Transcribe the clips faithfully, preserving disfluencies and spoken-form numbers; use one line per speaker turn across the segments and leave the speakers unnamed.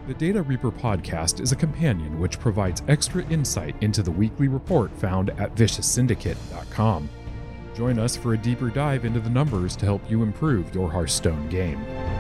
The Data Reaper podcast is a companion which provides extra insight into the weekly report found at vicious syndicate dot com. Join us for a deeper dive into the numbers to help you improve your Hearthstone game.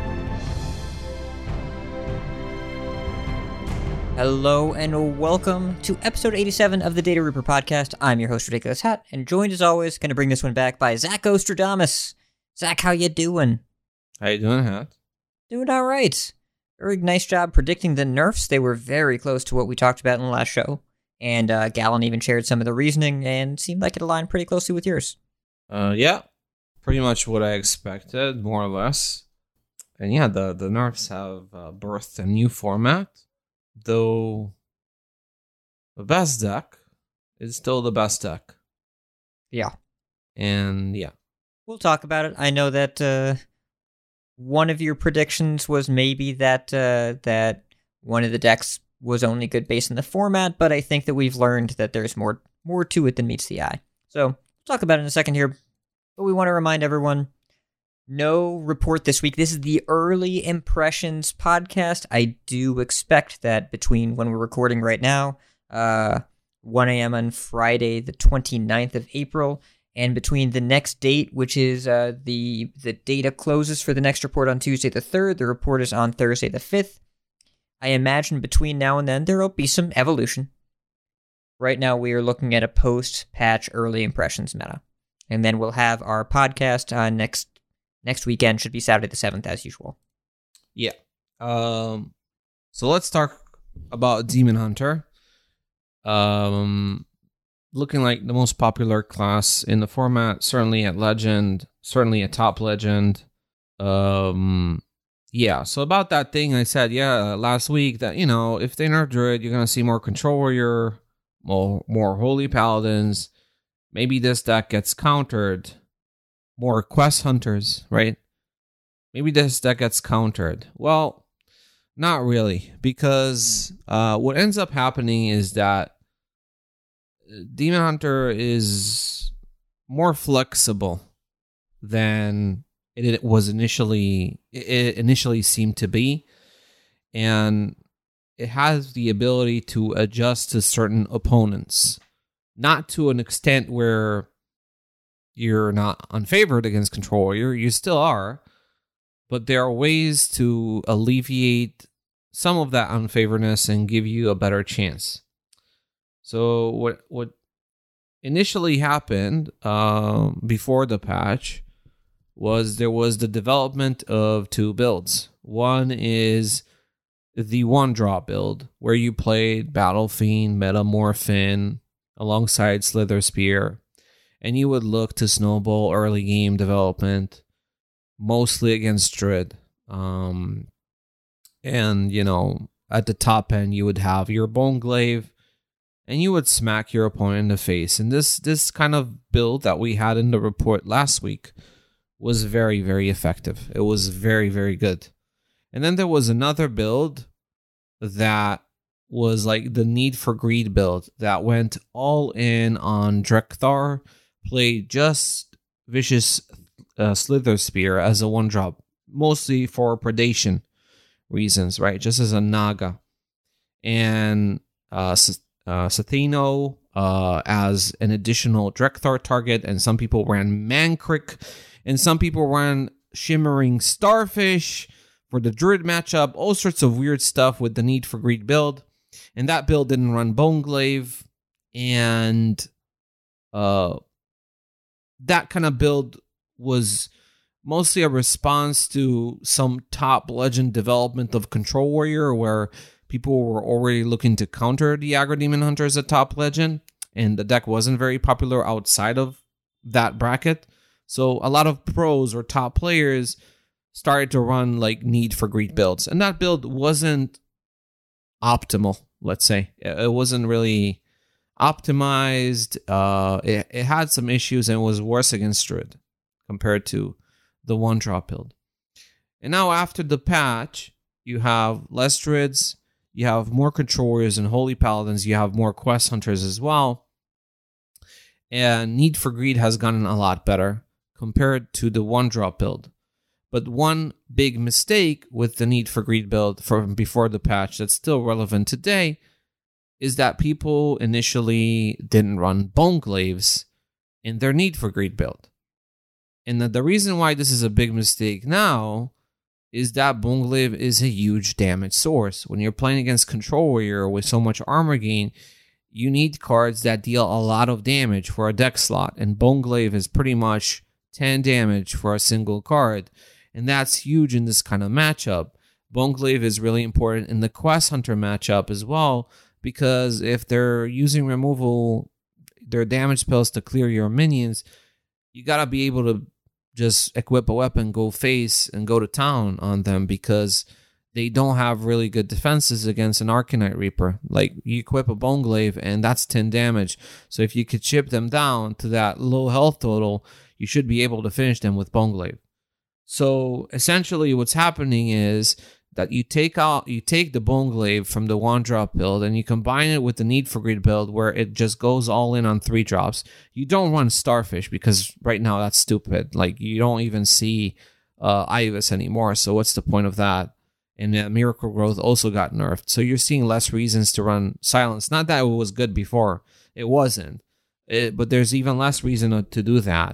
Hello and welcome to episode eighty-seven of the Data Reaper podcast. I'm your host, Ridiculous Hat, and joined as always, going to bring this one back by Zach Ostradamus. Zach, how you doing?
How you doing, Hat?
Doing all right. Very nice job predicting the nerfs. They were very close to what we talked about in the last show. And uh, Gallon even shared some of the reasoning and seemed like it aligned pretty closely with yours.
Uh, yeah, pretty much what I expected, more or less. And yeah, the, the nerfs have uh, birthed a new format, though the best deck is still the best deck.
Yeah.
And yeah.
We'll talk about it. I know that... Uh, One of your predictions was maybe that uh, that one of the decks was only good based on the format, but I think that we've learned that there's more more to it than meets the eye. So we'll talk about it in a second here, but we want to remind everyone, no report this week. This is the Early Impressions podcast. I do expect that between when we're recording right now, uh, one a.m. on Friday, the twenty-ninth of April, and between the next date, which is uh, the the data closes for the next report on Tuesday the third, the report is on Thursday the fifth. I imagine between now and then there will be some evolution. Right now we are looking at a post-patch early impressions meta. And then we'll have our podcast uh, next next weekend, should be Saturday the seventh as usual.
Yeah. Um. So let's talk about Demon Hunter. Um... Looking like the most popular class in the format, certainly at Legend, certainly at Top Legend. Um, yeah, so about that thing I said, yeah, last week, that, you know, if they nerf Druid, you're going to see more Control Warrior, more, more Holy Paladins. Maybe this deck gets countered. More Quest Hunters, right? Maybe this deck gets countered. Well, not really, because uh, what ends up happening is that Demon Hunter is more flexible than it was initially it initially seemed to be, and it has the ability to adjust to certain opponents, not to an extent where you're not unfavored against Control Warrior. You still are, but there are ways to alleviate some of that unfavoredness and give you a better chance. So what what initially happened uh, before the patch was there was the development of two builds. One is the one-drop build, where you played Battle Fiend, Metamorphin, alongside Slither Spear, and you would look to snowball early game development, mostly against Druid. Um, and, you know, at the top end, you would have your Boneglaive, and you would smack your opponent in the face. And this this kind of build that we had in the report last week was very, very effective. It was very, very good. And then there was another build that was like the Need for Greed build that went all in on Drekthar, played just Vicious uh, Slither Spear as a one-drop, mostly for predation reasons, right? Just as a Naga. And uh Uh, Sathino uh, as an additional Drekthar target, and some people ran Mankrik, and some people ran Shimmering Starfish for the Druid matchup, all sorts of weird stuff with the Need for Greed build, and that build didn't run Boneglaive, and uh, that kind of build was mostly a response to some top Legend development of Control Warrior, where people were already looking to counter the aggro Demon Hunters at Top Legend, and the deck wasn't very popular outside of that bracket. So a lot of pros or top players started to run like Need for Greed builds, and that build wasn't optimal, let's say. It wasn't really optimized. Uh, it, it had some issues and was worse against Druid compared to the one-drop build. And now after the patch, you have less Druids, you have more Control Warriors and Holy Paladins, you have more Quest Hunters as well. And Need for Greed has gotten a lot better compared to the one-drop build. But one big mistake with the Need for Greed build from before the patch that's still relevant today is that people initially didn't run Boneglaves in their Need for Greed build. And the, the reason why this is a big mistake now is that Bonglaive is a huge damage source. When you're playing against Control Warrior with so much armor gain, you need cards that deal a lot of damage for a deck slot. And Bonglaive is pretty much ten damage for a single card. And that's huge in this kind of matchup. Bonglaive is really important in the Quest Hunter matchup as well, because if they're using removal, their damage spells to clear your minions, you gotta be able to just equip a weapon, go face, and go to town on them, because they don't have really good defenses against an Arcanite Reaper. Like, you equip a Bonglaive, and that's ten damage. So if you could chip them down to that low health total, you should be able to finish them with Bonglaive. So essentially what's happening is that you take out you take the Bonglaive from the one drop build and you combine it with the Need for Greed build where it just goes all in on three drops. You don't run Starfish because right now that's stupid. Like, you don't even see uh, Ivus anymore. So what's the point of that? And uh, Miracle Growth also got nerfed. So you're seeing less reasons to run Silence. Not that it was good before. It wasn't. It, but there's even less reason to do that.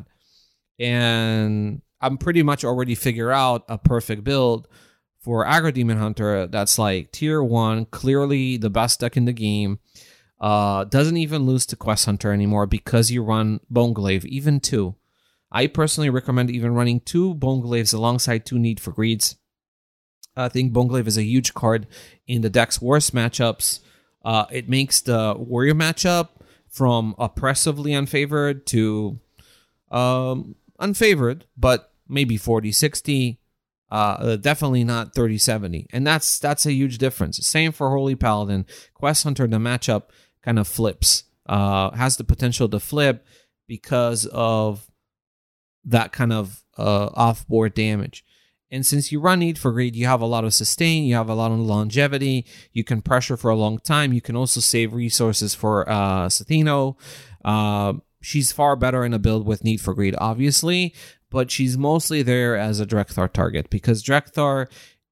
And I'm pretty much already figure out a perfect build for Aggro Demon Hunter that's like tier one, clearly the best deck in the game. Uh, doesn't even lose to Quest Hunter anymore because you run Bonglaive, even two. I personally recommend even running two Bonglaives alongside two Need for Greeds. I think Bonglaive is a huge card in the deck's worst matchups. Uh, it makes the Warrior matchup from oppressively unfavored to um, unfavored, but maybe forty sixty. Uh, definitely not thirty seventy. And that's that's a huge difference. Same for Holy Paladin. Quest Hunter, the matchup kind of flips. Uh, has the potential to flip because of that kind of uh, off-board damage. And since you run Need for Greed, you have a lot of sustain, you have a lot of longevity, you can pressure for a long time, you can also save resources for uh, Sathino. Uh, she's far better in a build with Need for Greed, obviously, but she's mostly there as a Drekthar target, because Drekthar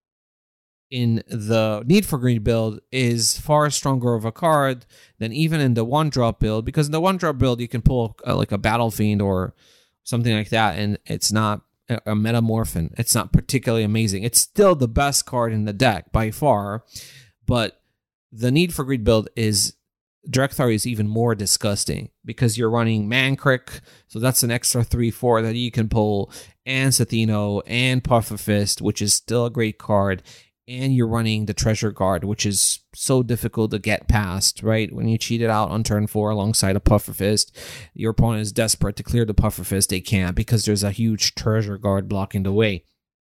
in the Need for Greed build is far stronger of a card than even in the one-drop build, because in the one-drop build, you can pull uh, like a Battle Fiend or something like that, and it's not a Metamorphin. It's not particularly amazing. It's still the best card in the deck by far, but the Need for Greed build is Drekthar is even more disgusting because you're running Mankrik, so that's an extra three four that you can pull, and Sathino and Pufferfist, which is still a great card, and you're running the Treasure Guard, which is so difficult to get past, right? When you cheat it out on turn four alongside a Pufferfist, your opponent is desperate to clear the Pufferfist. They can't because there's a huge Treasure Guard blocking the way.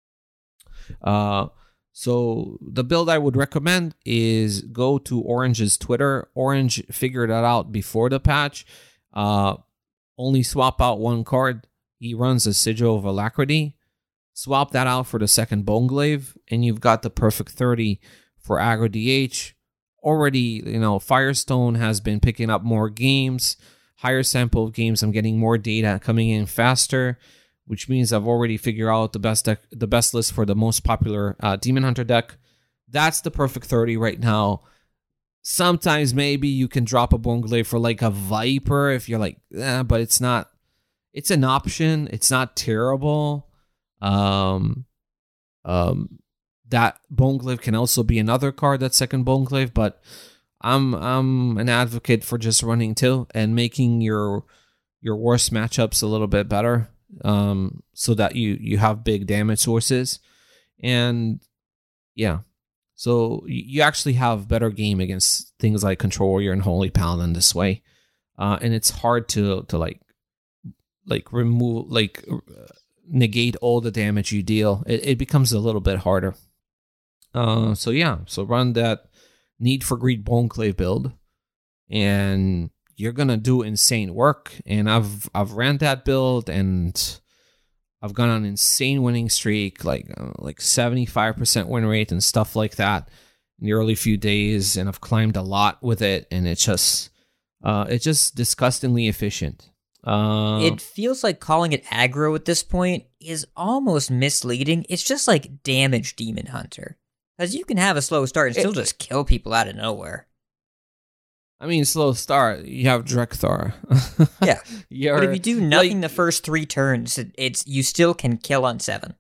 Uh, so the build I would recommend is go to Orange's Twitter. Orange figured that out before the patch. Uh, only swap out one card. He runs a Sigil of Alacrity. Swap that out for the second Bonglaive, and you've got the perfect thirty for Aggro D H. Already, you know, Firestone has been picking up more games, higher sample of games. I'm getting more data coming in faster, which means I've already figured out the best deck, the best list for the most popular uh, Demon Hunter deck. That's the perfect thirty right now. Sometimes maybe you can drop a Bonglaive for like a Viper if you're like, eh, but it's not. It's an option. It's not terrible. Um, um, that Bonglaive can also be another card, that second Bonglaive, but I'm I'm an advocate for just running two and making your your worst matchups a little bit better, um, so that you you have big damage sources, and yeah, so you actually have better game against things like Control Warrior and Holy Paladin this way, uh, and it's hard to to like like remove like. Uh, negate all the damage you deal. It, it becomes a little bit harder. Uh, so yeah, so run that Need for Greed Bonglaive build, and you're gonna do insane work. And I've I've ran that build, and I've gone on an insane winning streak, like uh, like seventy-five percent win rate and stuff like that in the early few days. And I've climbed a lot with it, and it's just uh, it's just disgustingly efficient. Uh,
It feels like calling it aggro at this point is almost misleading. It's just like damage Demon Hunter. Because you can have a slow start and still
it,
just kill people out of nowhere.
I mean, slow start. You have Drekthar.
Yeah.
You're,
But if you do nothing
like,
the first three turns, it, it's you still can kill on seven.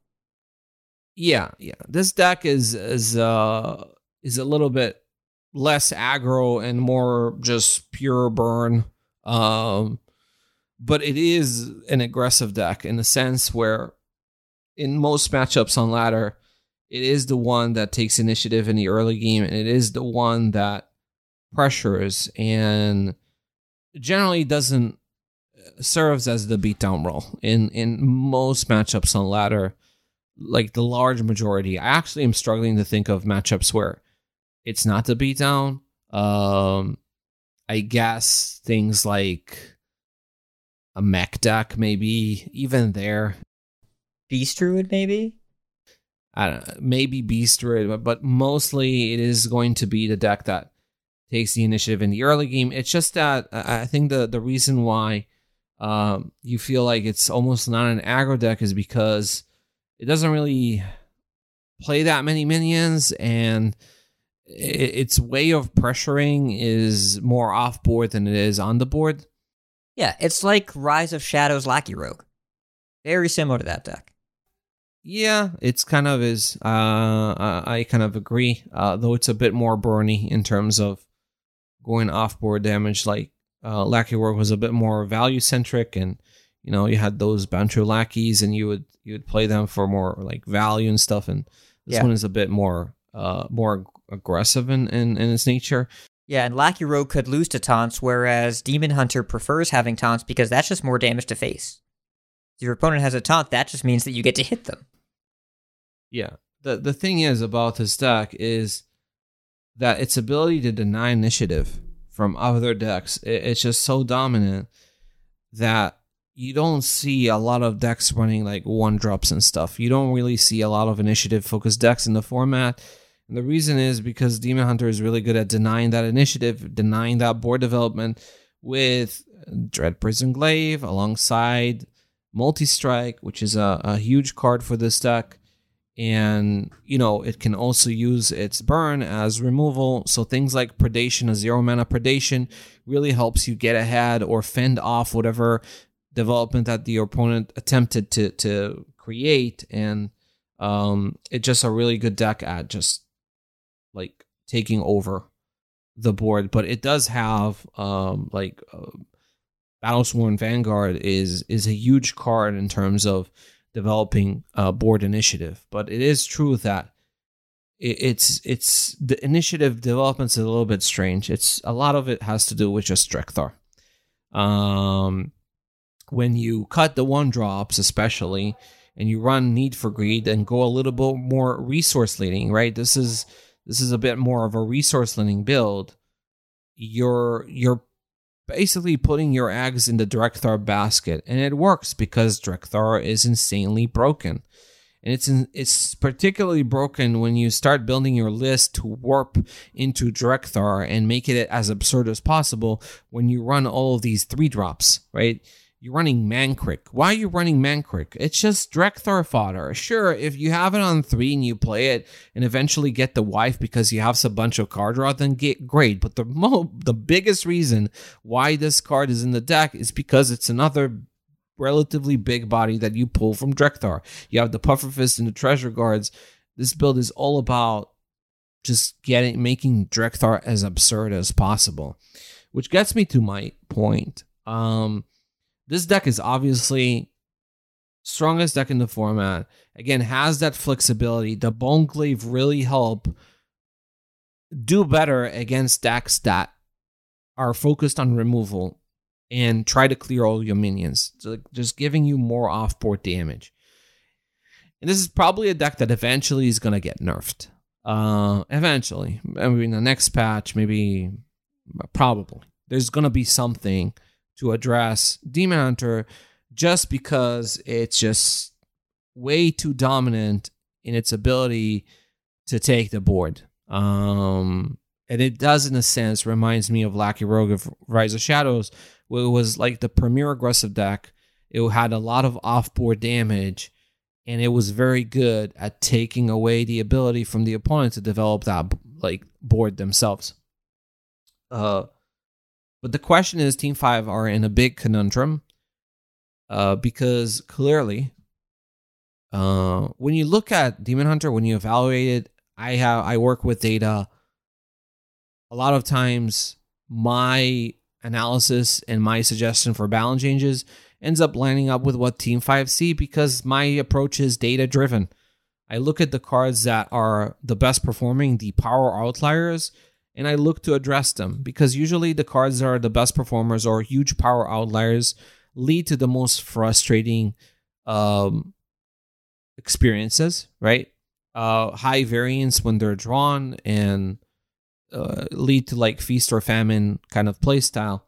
Yeah, yeah. This deck is is uh is a little bit less aggro and more just pure burn. Um, but it is an aggressive deck in the sense where, in most matchups on ladder, it is the one that takes initiative in the early game, and it is the one that pressures and generally doesn't serves as the beatdown role in in most matchups on ladder. Like the large majority, I actually am struggling to think of matchups where it's not the beatdown. Um, I guess things like a mech deck, maybe even there.
Beast Druid, maybe?
I don't know, maybe Beast Druid, but, but mostly it is going to be the deck that takes the initiative in the early game. It's just that I think the the reason why um, you feel like it's almost not an aggro deck is because it doesn't really play that many minions, and its way of pressuring is more off board than it is on the board.
Yeah, it's like Rise of Shadows Lackey Rogue. Very similar to that deck.
Yeah, it's kind of is. Uh, I kind of agree, uh, though it's a bit more burny in terms of going off board damage. Like uh, Lackey Rogue was a bit more value centric, and you know you had those Bancho lackeys, and you would you would play them for more like value and stuff. And this
Yeah.
one is a bit more uh more aggressive in, in in its nature.
Yeah, and Lackey Rogue could lose to taunts, whereas Demon Hunter prefers having taunts because that's just more damage to face. If your opponent has a taunt, that just means that you get to hit them.
Yeah. The the thing is about this deck is that its ability to deny initiative from other decks, it, it's just so dominant that you don't see a lot of decks running like one drops and stuff. You don't really see a lot of initiative focused decks in the format. And the reason is because Demon Hunter is really good at denying that initiative, denying that board development with Dread Prison Glaive alongside Multi-Strike, which is a, a huge card for this deck. And, you know, it can also use its burn as removal. So things like Predation, a zero mana Predation, really helps you get ahead or fend off whatever development that the opponent attempted to to create. And um, it's just a really good deck at just like taking over the board. But it does have um, like uh, Battlesworn Vanguard is is a huge card in terms of developing uh, board initiative. But it is true that it, it's it's the initiative development's a little bit strange. It's a lot of it has to do with just Drekthar. Um, when you cut the one drops, especially, and you run Need for Greed and go a little bit more resource leading, right? This is this is a bit more of a resource leading build. You're you're basically putting your eggs in the Drekthar basket, and it works because Drekthar is insanely broken. And it's in, it's particularly broken when you start building your list to warp into Drekthar and make it as absurd as possible when you run all of these three drops, right? You're running Mankrik. Why are you running Mankrik? It's just Drekthar fodder. Sure, if you have it on three and you play it and eventually get the wife because you have a bunch of card draw, then get great. But the mo- the biggest reason why this card is in the deck is because it's another relatively big body that you pull from Drekthar. You have the Pufferfist and the Treasure Guards. This build is all about just getting making Drekthar as absurd as possible, which gets me to my point. Um, this deck is obviously strongest deck in the format. Again, has that flexibility. The Bone Glaive really help do better against decks that are focused on removal and try to clear all your minions. So just giving you more off-board damage. And this is probably a deck that eventually is going to get nerfed. Uh, eventually. Maybe in the next patch, maybe, probably. There's going to be something to address Demon Hunter just because it's just way too dominant in its ability to take the board. Um, and it does, in a sense, reminds me of Lackey Rogue of Rise of Shadows, It was like the premier aggressive deck. It had a lot of off-board damage, and it was very good at taking away the ability from the opponent to develop that like board themselves. Uh, but the question is, Team five are in a big conundrum uh, because clearly, uh, when you look at Demon Hunter, when you evaluate it, I have I work with data. A lot of times, my analysis and my suggestion for balance changes ends up lining up with what Team five see because my approach is data-driven. I look at the cards that are the best performing, the power outliers, and I look to address them because usually the cards that are the best performers or huge power outliers lead to the most frustrating um, experiences, right? Uh, high variance when they're drawn and uh, lead to like feast or famine kind of playstyle.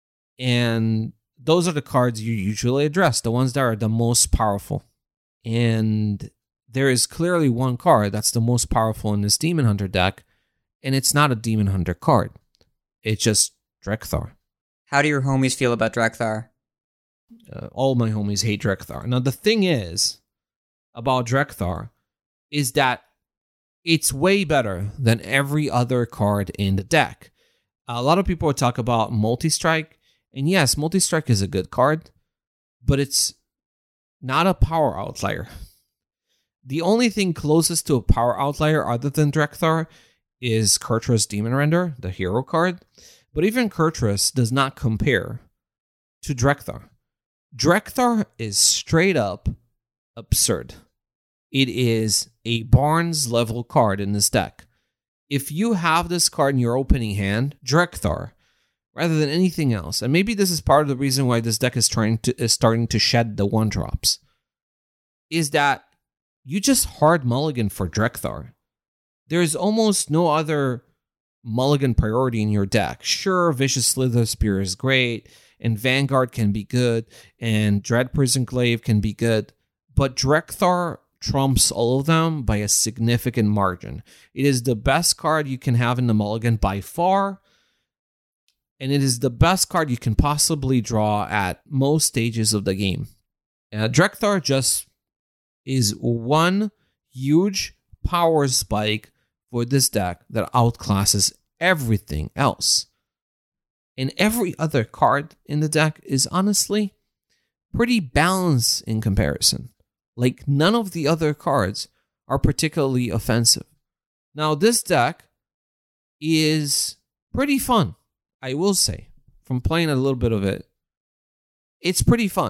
And those are the cards you usually address, the ones that are the most powerful. And there is clearly one card that's the most powerful in this Demon Hunter deck, and it's not a Demon Hunter card. It's just Drekthar.
How do your homies feel about Drekthar?
Uh, all my homies hate Drekthar. Now, the thing is about Drekthar is that it's way better than every other card in the deck. A lot of people talk about Multi-Strike, and yes, Multi-Strike is a good card, but it's not a power outlier. The only thing closest to a power outlier other than Drekthar is Kurtra's Demon Render, the hero card. But even Kurtra's does not compare to Drekthar. Drekthar is straight up absurd. It is a Barnes level card in this deck. If you have this card in your opening hand, Drekthar, rather than anything else, and maybe this is part of the reason why this deck is trying to is starting to shed the one drops, is that you just hard mulligan for Drekthar. There's almost no other mulligan priority in your deck. Sure, Vicious Slither Spear is great, and Vanguard can be good, and Dread Prison Glaive can be good, but Drekthar trumps all of them by a significant margin. It is the best card you can have in the mulligan by far, and it is the best card you can possibly draw at most stages of the game. Uh, Drekthar just is one huge power spike for this deck that outclasses everything else. And every other card in the deck is honestly pretty balanced in comparison. Like, none of the other cards are particularly offensive. Now, this deck is pretty fun, I will say. From playing a little bit of it, it's pretty fun.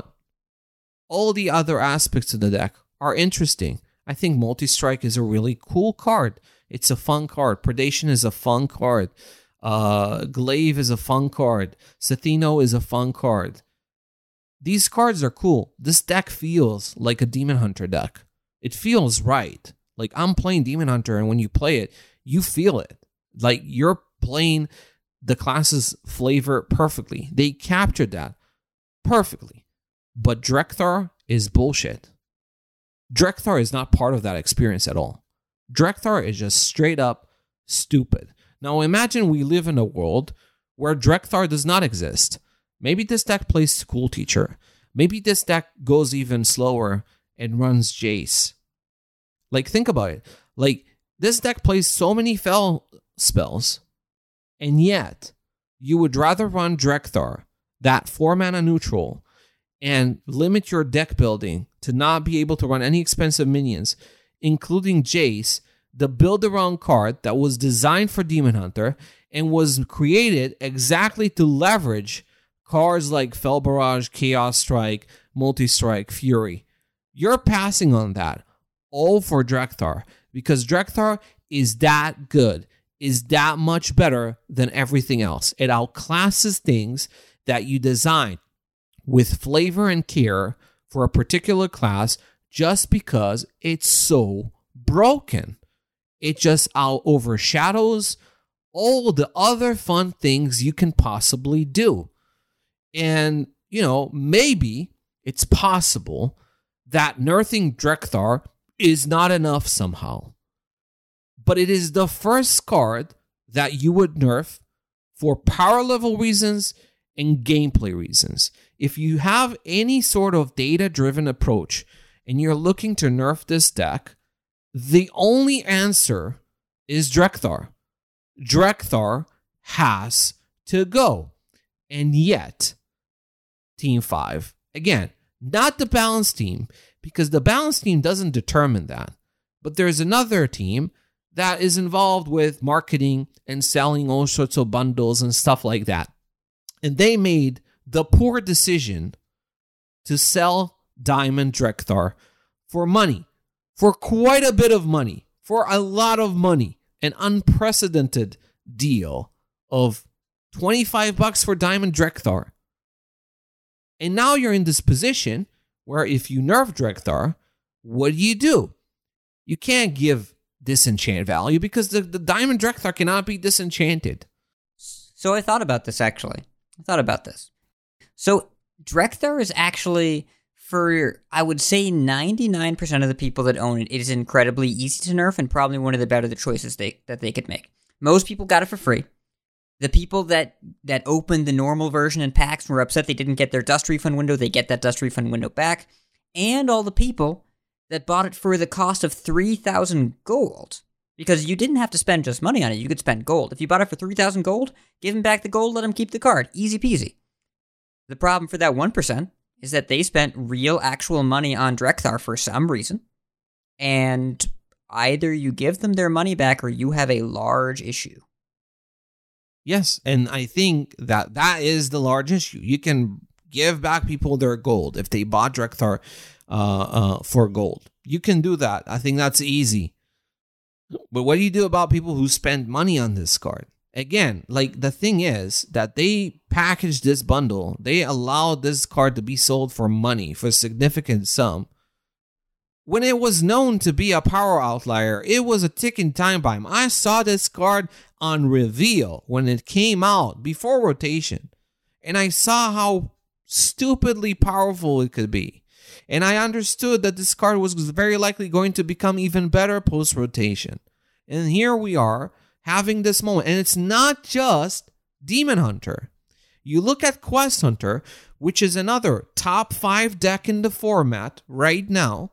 All the other aspects of the deck are interesting. I think Multi-Strike is a really cool card. It's a fun card. Predation is a fun card. Uh, Glaive is a fun card. Sethino is a fun card. These cards are cool. This deck feels like a Demon Hunter deck. It feels right. Like, I'm playing Demon Hunter, and when you play it, you feel it. Like, you're playing the class's flavor perfectly. They captured that perfectly. But Drekthar is bullshit. Drekthar is not part of that experience at all. Drekthar is just straight up stupid. Now imagine we live in a world where Drekthar does not exist. Maybe this deck plays School Teacher. Maybe this deck goes even slower and runs Jace. Like, think about it. Like, this deck plays so many Fel spells, and yet you would rather run Drekthar, that four mana neutral, and limit your deck building to not be able to run any expensive minions, including Jace, the build-around card that was designed for Demon Hunter and was created exactly to leverage cards like Fel Barrage, Chaos Strike, Multi-Strike, Fury. You're passing on that all for Drekthar because Drekthar is that good, is that much better than everything else. It outclasses things that you design with flavor and care for a particular class just because it's so broken. It just out overshadows all the other fun things you can possibly do. And, you know, maybe it's possible that nerfing Drekthar is not enough somehow. But it is the first card that you would nerf for power level reasons and gameplay reasons. If you have any sort of data-driven approach and you're looking to nerf this deck, the only answer is Drekthar. Drekthar has to go. And yet, Team five, again, not the balanced team, because the balanced team doesn't determine that. But there's another team that is involved with marketing and selling all sorts of bundles and stuff like that. And they made the poor decision to sell Diamond Drekthar for money, for quite a bit of money, for a lot of money, an unprecedented deal of twenty-five bucks for Diamond Drekthar. And now you're in this position where if you nerf Drekthar, what do you do? You can't give disenchant value because the, the Diamond Drekthar cannot be disenchanted.
So I thought about this, actually. I thought about this. So Drekthar is actually, for, I would say, ninety-nine percent of the people that own it, it is incredibly easy to nerf and probably one of the better the choices they that they could make. Most people got it for free. The people that, that opened the normal version in packs and were upset they didn't get their dust refund window, they get that dust refund window back. And all the people that bought it for the cost of three thousand gold. Because you didn't have to spend just money on it, you could spend gold. If you bought it for three thousand gold, give them back the gold, let them keep the card. Easy peasy. The problem for that one percent is that they spent real actual money on Drekthar for some reason. And either you give them their money back or you have a large issue.
Yes, and I think that that is the large issue. You can give back people their gold if they bought Drekthar uh, uh, for gold. You can do that. I think that's easy. But what do you do about people who spend money on this card? Again, like the thing is that they packaged this bundle. They allowed this card to be sold for money, for a significant sum. When it was known to be a power outlier, it was a ticking time bomb. I saw this card on reveal when it came out before rotation, and I saw how stupidly powerful it could be. And I understood that this card was very likely going to become even better post-rotation. And here we are having this moment. And it's not just Demon Hunter. You look at Quest Hunter, which is another top five deck in the format right now,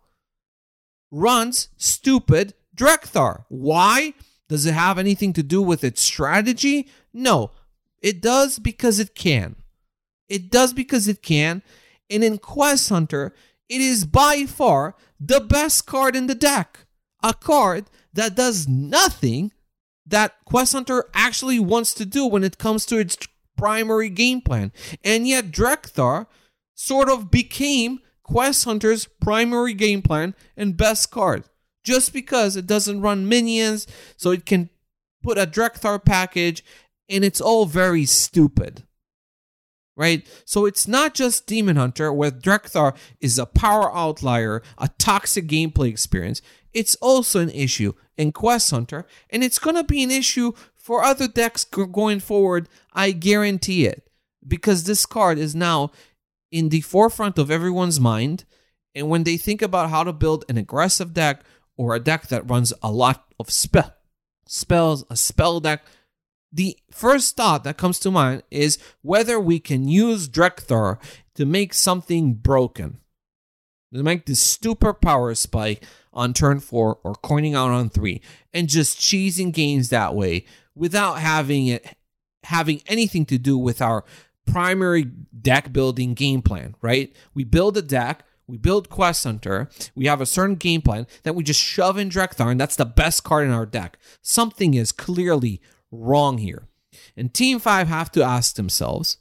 runs stupid Drekthar. Why? Does it have anything to do with its strategy? No. It does because it can. It does because it can. And in Quest Hunter, it is by far the best card in the deck. A card that does nothing that Quest Hunter actually wants to do when it comes to its primary game plan. And yet Drekthar sort of became Quest Hunter's primary game plan and best card. Just because it doesn't run minions, so it can put a Drekthar package, and it's all very stupid. Right? So it's not just Demon Hunter, where Drekthar is a power outlier, a toxic gameplay experience. It's also an issue in Quest Hunter, and it's going to be an issue for other decks going forward, I guarantee it. Because this card is now in the forefront of everyone's mind, and when they think about how to build an aggressive deck, or a deck that runs a lot of spell spells, a spell deck, the first thought that comes to mind is whether we can use Drekthar to make something broken. To make this stupid power spike on turn four or coining out on three and just cheesing games that way without having it having anything to do with our primary deck building game plan, right? We build a deck, we build Quest Hunter, we have a certain game plan, then we just shove in Drekthar, and that's the best card in our deck. Something is clearly wrong here. And Team five have to ask themselves,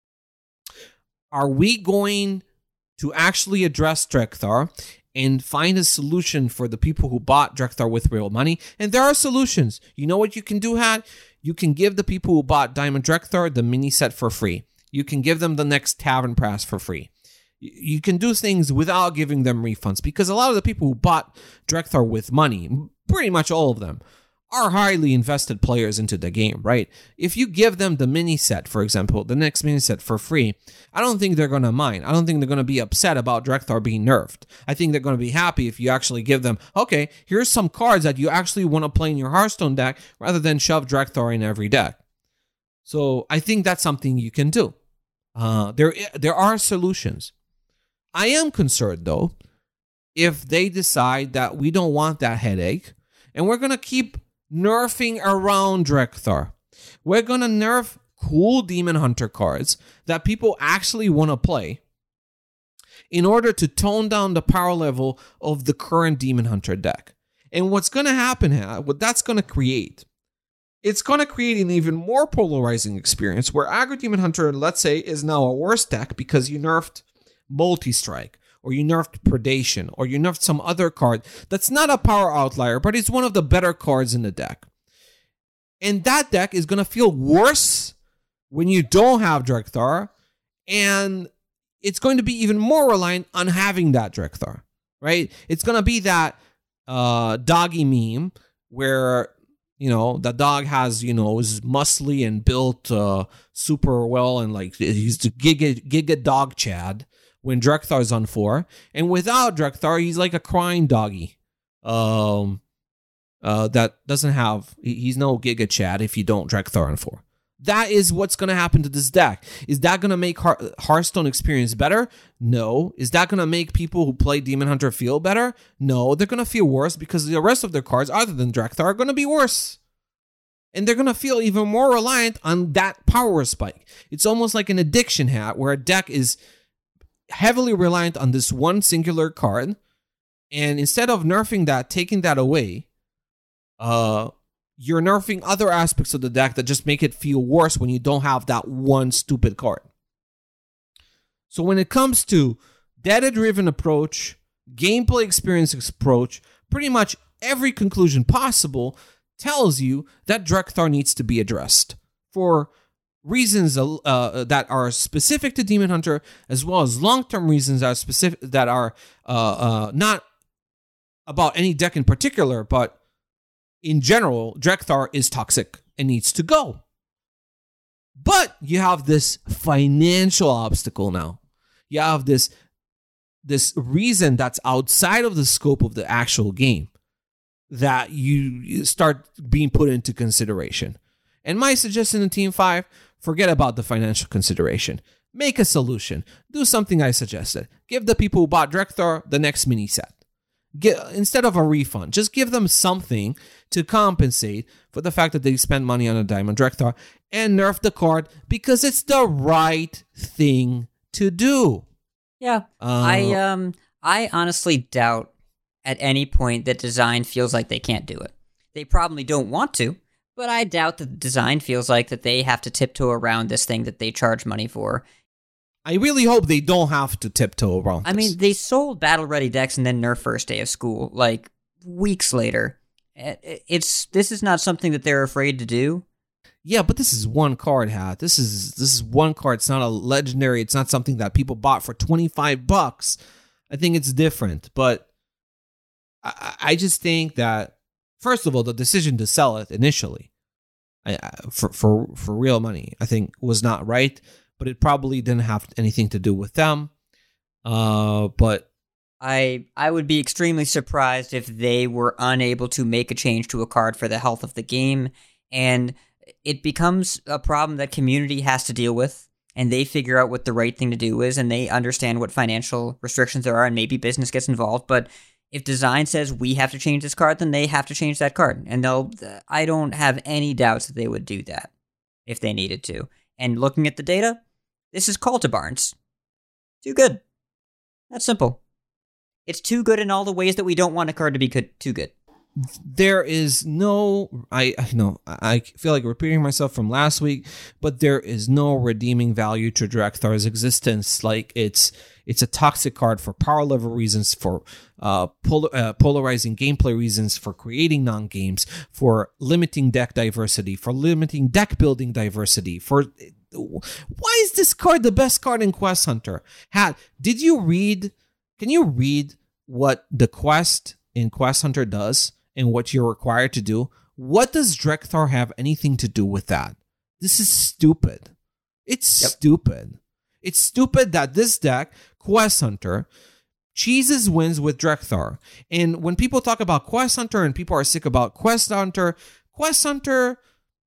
are we going to actually address Drekthar and find a solution for the people who bought Drekthar with real money? And there are solutions. You know what you can do, Hat? You can give the people who bought Diamond Drekthar the mini set for free. You can give them the next Tavern Pass for free. You can do things without giving them refunds, because a lot of the people who bought Drekthar with money, pretty much all of them, are highly invested players into the game, right? If you give them the mini set, for example, the next mini set for free, I don't think they're going to mind. I don't think they're going to be upset about Drekthar being nerfed. I think they're going to be happy if you actually give them, okay, here's some cards that you actually want to play in your Hearthstone deck rather than shove Drekthar in every deck. So I think that's something you can do. Uh, there, there are solutions. I am concerned, though, if they decide that we don't want that headache and we're going to keep nerfing around Drekthar. We're going to nerf cool Demon Hunter cards that people actually want to play in order to tone down the power level of the current Demon Hunter deck. And what's going to happen, what that's going to create, it's going to create an even more polarizing experience where Aggro Demon Hunter, let's say, is now a worse deck because you nerfed Multi-Strike, or you nerfed Predation, or you nerfed some other card that's not a power outlier, but it's one of the better cards in the deck. And that deck is going to feel worse when you don't have Drekthar, and it's going to be even more reliant on having that Drekthar, right? It's going to be that uh, doggy meme where, you know, the dog has, you know, is muscly and built uh, super well, and like he's the giga, giga dog Chad when Drekthar is on four. And without Drekthar, he's like a crying doggy. Um, uh, that doesn't have, he's no Giga Chad if you don't Drekthar on four. That is what's going to happen to this deck. Is that going to make Heart- Hearthstone experience better? No. Is that going to make people who play Demon Hunter feel better? No. They're going to feel worse because the rest of their cards, other than Drekthar, are going to be worse. And they're going to feel even more reliant on that power spike. It's almost like an addiction hat where a deck is heavily reliant on this one singular card. And instead of nerfing that, taking that away, uh, you're nerfing other aspects of the deck that just make it feel worse when you don't have that one stupid card. So when it comes to data-driven approach, gameplay experience approach, pretty much every conclusion possible tells you that Drekthar needs to be addressed for reasons uh, that are specific to Demon Hunter, as well as long-term reasons that are specific that are uh, uh, not about any deck in particular, but in general, Drekthar is toxic and needs to go. But you have this financial obstacle now. You have this, this reason that's outside of the scope of the actual game that you start being put into consideration. And my suggestion in Team five, forget about the financial consideration. Make a solution. Do something I suggested. Give the people who bought Drekthar the next mini set. Get, instead of a refund, just give them something to compensate for the fact that they spent money on a Diamond Drekthar, and nerf the card because it's the right thing to do.
Yeah, uh, I um I honestly doubt at any point that design feels like they can't do it. They probably don't want to, but I doubt that design feels like that they have to tiptoe around this thing that they charge money for.
I really hope they don't have to tiptoe around
I
this.
mean, they sold battle-ready decks and then nerf first day of school, like, weeks later. It's This is not something that they're afraid to do.
Yeah, but this is one card, Hat. This is this is one card. It's not a legendary. It's not something that people bought for twenty-five bucks. I think it's different. But I, I just think that, first of all, the decision to sell it initially I, for, for, for real money, I think, was not right. But it probably didn't have anything to do with them. Uh, but
I I would be extremely surprised if they were unable to make a change to a card for the health of the game, and it becomes a problem that community has to deal with, and they figure out what the right thing to do is, and they understand what financial restrictions there are, and maybe business gets involved. But if design says we have to change this card, then they have to change that card, and they'll. I don't have any doubts that they would do that if they needed to. And looking at the data, this is Cultibarns. Too good. That's simple. It's too good in all the ways that we don't want a card to be good, too good.
There is no, I, I know, I feel like repeating myself from last week, but there is no redeeming value to Drekthar's existence. Like, it's it's a toxic card for power level reasons, for uh, pol- uh, polarizing gameplay reasons, for creating non-games, for limiting deck diversity, for limiting deck building diversity, for... Why is this card the best card in Quest Hunter? Hat, did you read, can you read what the quest in Quest Hunter does and what you're required to do? What does Drekthar have anything to do with that? This is stupid. It's yep. stupid. It's stupid that this deck, Quest Hunter, cheeses wins with Drekthar. And when people talk about Quest Hunter and people are sick about Quest Hunter, Quest Hunter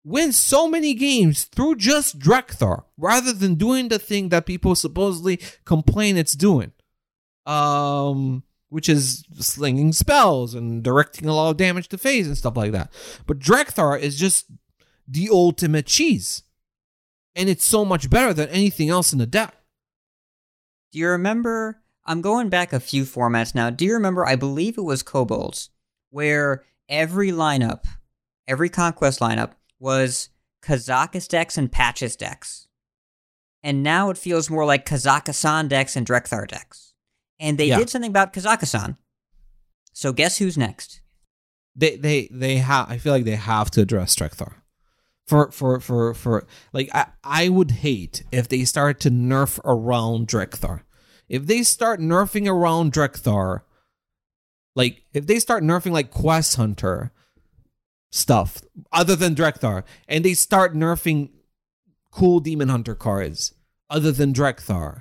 win so many games through just Drekthar, rather than doing the thing that people supposedly complain it's doing. Um, which is slinging spells and directing a lot of damage to phase and stuff like that. But Drekthar is just the ultimate cheese. And it's so much better than anything else in the deck.
Do you remember, I'm going back a few formats now, do you remember, I believe it was Kobolds, where every lineup, every Conquest lineup, was Kazakus decks and Patches decks. And now it feels more like Kazakusan decks and Drekthar decks. And they
Yeah.
did something about Kazakusan. So guess who's next?
They they they have I feel like they have to address Drekthar. For for for for like I, I would hate if they start to nerf around Drekthar. If they start nerfing around Drekthar, like if they start nerfing like Quest Hunter stuff other than Drekthar, and they start nerfing cool Demon Hunter cards other than Drekthar.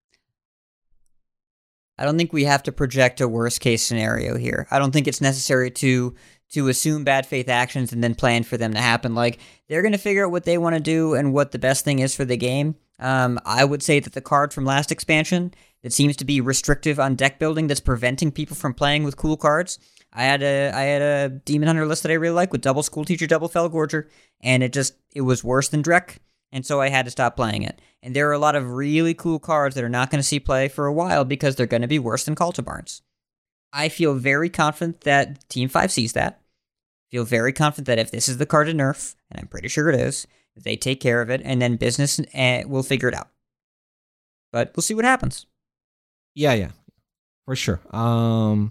I don't think we have to project a worst case scenario here. I don't think it's necessary to to assume bad faith actions and then plan for them to happen. Like, they're going to figure out what they want to do and what the best thing is for the game. Um, I would say that the card from last expansion that seems to be restrictive on deck building, that's preventing people from playing with cool cards. I had a I had a Demon Hunter list that I really like with double School Teacher, double Felgorger, and it just it was worse than Drek, and so I had to stop playing it. And there are a lot of really cool cards that are not going to see play for a while because they're going to be worse than Cultivars. I feel very confident that Team five sees that. Feel very confident that if this is the card to nerf, and I'm pretty sure it is, they take care of it, and then business uh, will figure it out. But we'll see what happens.
Yeah, yeah, for sure. Um,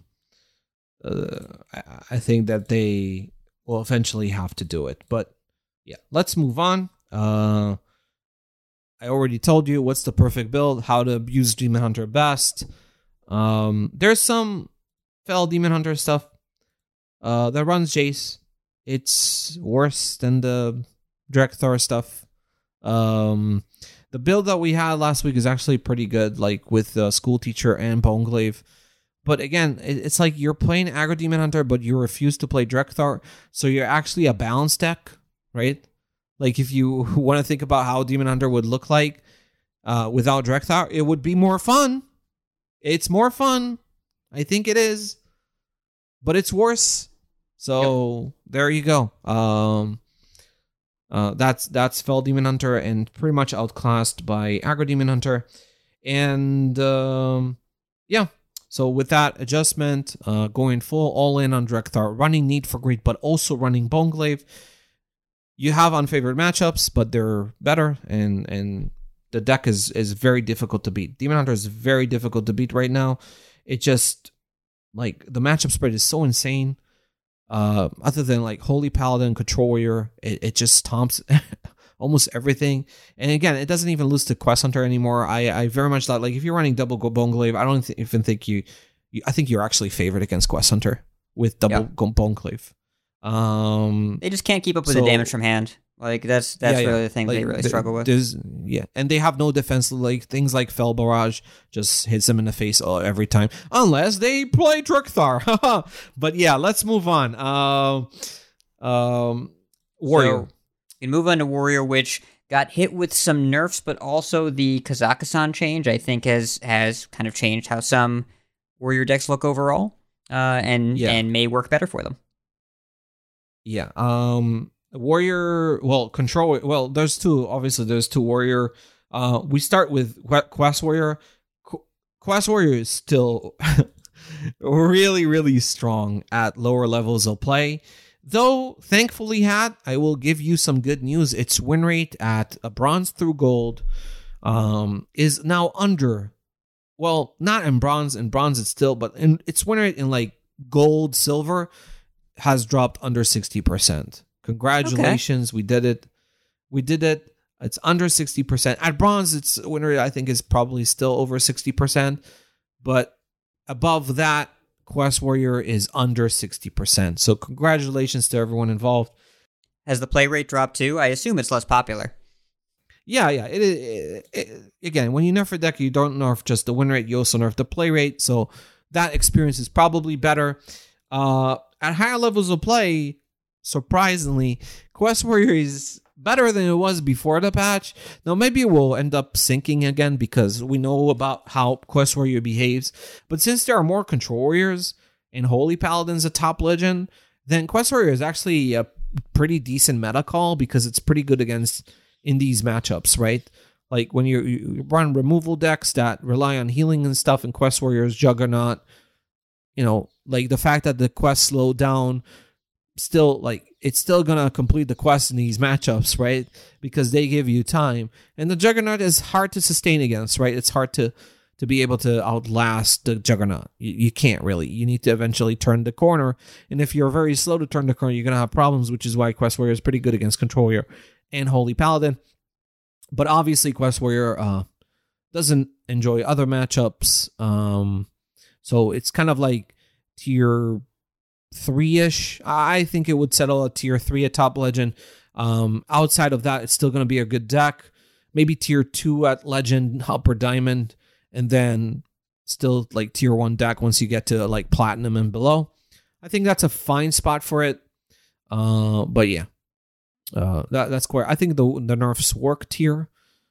uh, I, I think that they will eventually have to do it. But yeah, let's move on. Uh, I already told you what's the perfect build, how to use Demon Hunter best. Um, there's some Fel Demon Hunter stuff uh, that runs Jace. It's worse than the Drekthar stuff. Um, the build that we had last week is actually pretty good, like with the School Teacher and Boneglaive. But again, it, it's like you're playing Aggro Demon Hunter, but you refuse to play Drekthar, so you're actually a balanced deck, right? Like if you want to think about how Demon Hunter would look like uh, without Drekthar, it would be more fun. It's more fun. I think it is. But it's worse. So yep. There you go. Um, uh, that's that's Fel Demon Hunter, and pretty much outclassed by Aggro Demon Hunter. And um, yeah. So with that adjustment, uh, going full all in on Drekthar, running Need for Greed, but also running Boneglaive. You have unfavored matchups, but they're better, and and the deck is is very difficult to beat. Demon Hunter is very difficult to beat right now. It just, like, the matchup spread is so insane. Uh, other than like Holy Paladin, Control Warrior, it, it just stomps almost everything. And again, it doesn't even lose to Quest Hunter anymore. I, I very much thought, like, if you're running double Boneglaive, I don't th- even think you, you, I think you're actually favored against Quest Hunter with double yeah. Boneglaive. Um,
they just can't keep up with
so,
the damage from hand. Like that's that's
yeah,
really
yeah.
the thing
like,
they really
th-
struggle with.
Yeah, and they have no defense. Like things like Fel Barrage just hits them in the face every time, unless they play Drekthar. But yeah, let's move on. Um, um, Warrior.
So, we can move on to Warrior, which got hit with some nerfs, but also the Kazakusan change, I think, has has kind of changed how some Warrior decks look overall, uh, and
yeah.
and may work better for them.
Yeah. Um. Warrior. Well, control. Well, there's two. Obviously, there's two Warrior. Uh, we start with Quest Warrior. Qu- Quest Warrior is still really, really strong at lower levels of play. Though, thankfully, Hat, I will give you some good news. Its win rate at a bronze through gold um, is now under. Well, not in bronze. In bronze, it's still, but in its win rate in like gold, silver has dropped under sixty percent. Congratulations, okay. we did it. We did it. It's under sixty percent. At bronze, its win rate, I think, is probably still over sixty percent. But above that, Quest Warrior is under sixty percent. So congratulations to everyone involved.
Has the play rate dropped too? I assume it's less popular.
Yeah, yeah. It, it, it, again, when you nerf a deck, you don't nerf just the win rate. You also nerf the play rate. So that experience is probably better. Uh, at higher levels of play, surprisingly, Quest Warrior is better than it was before the patch. Now, maybe it will end up sinking again because we know about how Quest Warrior behaves. But since there are more Control Warriors and Holy Paladin's a top legend, then Quest Warrior is actually a pretty decent meta call because it's pretty good against in these matchups, right? Like when you, you run removal decks that rely on healing and stuff, and Quest Warrior's Juggernaut, you know, like the fact that the quest slowed down, still like it's still gonna complete the quest in these matchups, right? Because they give you time, and the Juggernaut is hard to sustain against, right? It's hard to to be able to outlast the Juggernaut. You, you can't really. You need to eventually turn the corner, and if you're very slow to turn the corner, you're gonna have problems. Which is why Quest Warrior is pretty good against Control Warrior and Holy Paladin. But obviously, Quest Warrior uh, doesn't enjoy other matchups, um, so it's kind of like tier three-ish. I think it would settle at tier three at Top Legend. Um, outside of that, it's still going to be a good deck. Maybe tier two at Legend, Upper Diamond, and then still like tier one deck once you get to like Platinum and below. I think that's a fine spot for it. Uh, but yeah, uh, that that's quite. I think the the nerfs worked here.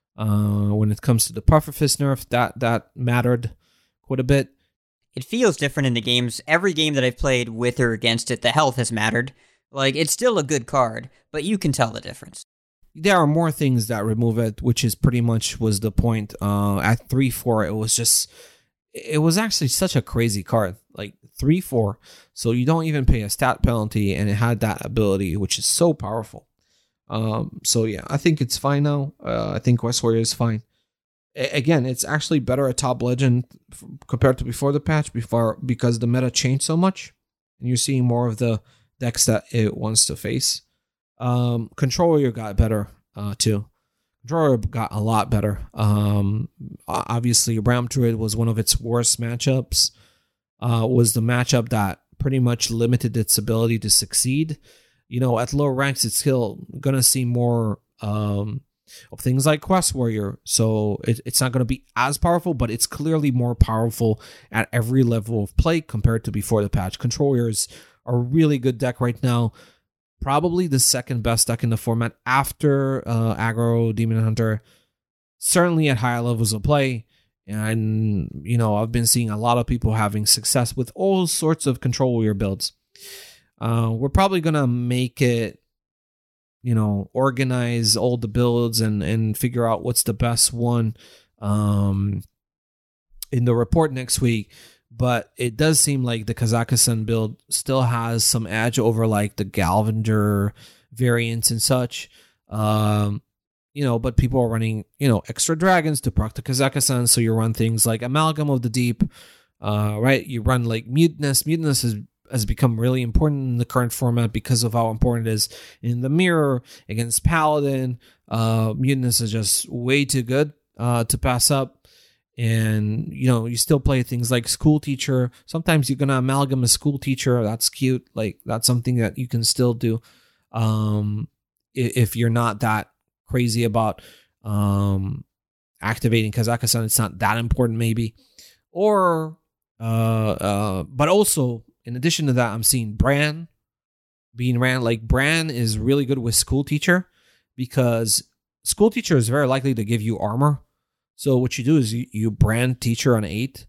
Uh, when it comes to the Pufferfist nerf, that that mattered quite a bit.
It feels different in the games. Every game that I've played with or against it, the health has mattered. Like, it's still a good card, but you can tell the difference.
There are more things that remove it, which is pretty much was the point. Uh, at three four, it was just, it was actually such a crazy card. Like, three four, so you don't even pay a stat penalty, and it had that ability, which is so powerful. Um, so yeah, I think it's fine now. Uh, I think Quest Warrior is fine. Again, it's actually better at Top Legend compared to before the patch, before because the meta changed so much, and you're seeing more of the decks that it wants to face. Um, Control Warrior got better uh, too. Control Warrior got a lot better. Um, obviously, Ram Druid was one of its worst matchups. Uh, was the matchup that pretty much limited its ability to succeed. You know, at lower ranks, it's still gonna see more. Um, of things like Quest Warrior, so it, it's not going to be as powerful, but it's clearly more powerful at every level of play compared to before the patch. Control Warrior is a really good deck right now, probably the second best deck in the format after uh, Aggro Demon Hunter, certainly at higher levels of play. And, you know, I've been seeing a lot of people having success with all sorts of Control Warrior builds. Uh, we're probably going to make it, you know, organize all the builds and, and figure out what's the best one um, in the report next week. But it does seem like the Kazakhstan build still has some edge over like the Galvander variants and such. Um, you know, but people are running, you know, extra dragons to proc the Kazakhstan. So you run things like Amalgam of the Deep, uh, right? You run like Mutinous. Mutinous is has become really important in the current format because of how important it is in the mirror against Paladin. Uh, Mutinous is just way too good uh, to pass up. And, you know, you still play things like School Teacher. Sometimes you're going to amalgam a School Teacher. That's cute. Like, that's something that you can still do um, if you're not that crazy about um, activating Kazakhstan. It's not that important, maybe. Or, uh, uh, but also, in addition to that, I'm seeing Bran being ran. Like, Bran is really good with School Teacher because School Teacher is very likely to give you armor. So what you do is you, you brand Teacher on eight,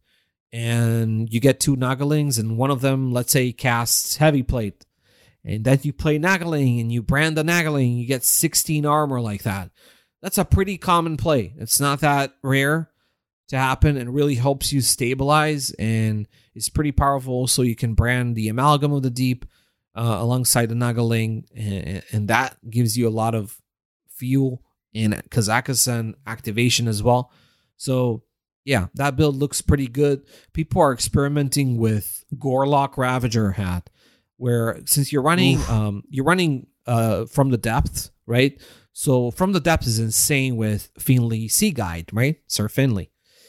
and you get two Nagalings, and one of them, let's say, casts Heavy Plate. And then you play Nagaling, and you brand the Nagaling, you get sixteen armor like that. That's a pretty common play. It's not that rare to happen, and really helps you stabilize, and it's pretty powerful. So you can brand the Amalgam of the Deep uh, alongside the Nagaling, and, and that gives you a lot of fuel in Kazakhstan activation as well. So yeah, that build looks pretty good. People are experimenting with Gorlock Ravager hat, where since you're running, Oof. um, you're running uh from the depth, right? So from the depth is insane with Finley Sea Guide, right? Sir Finley.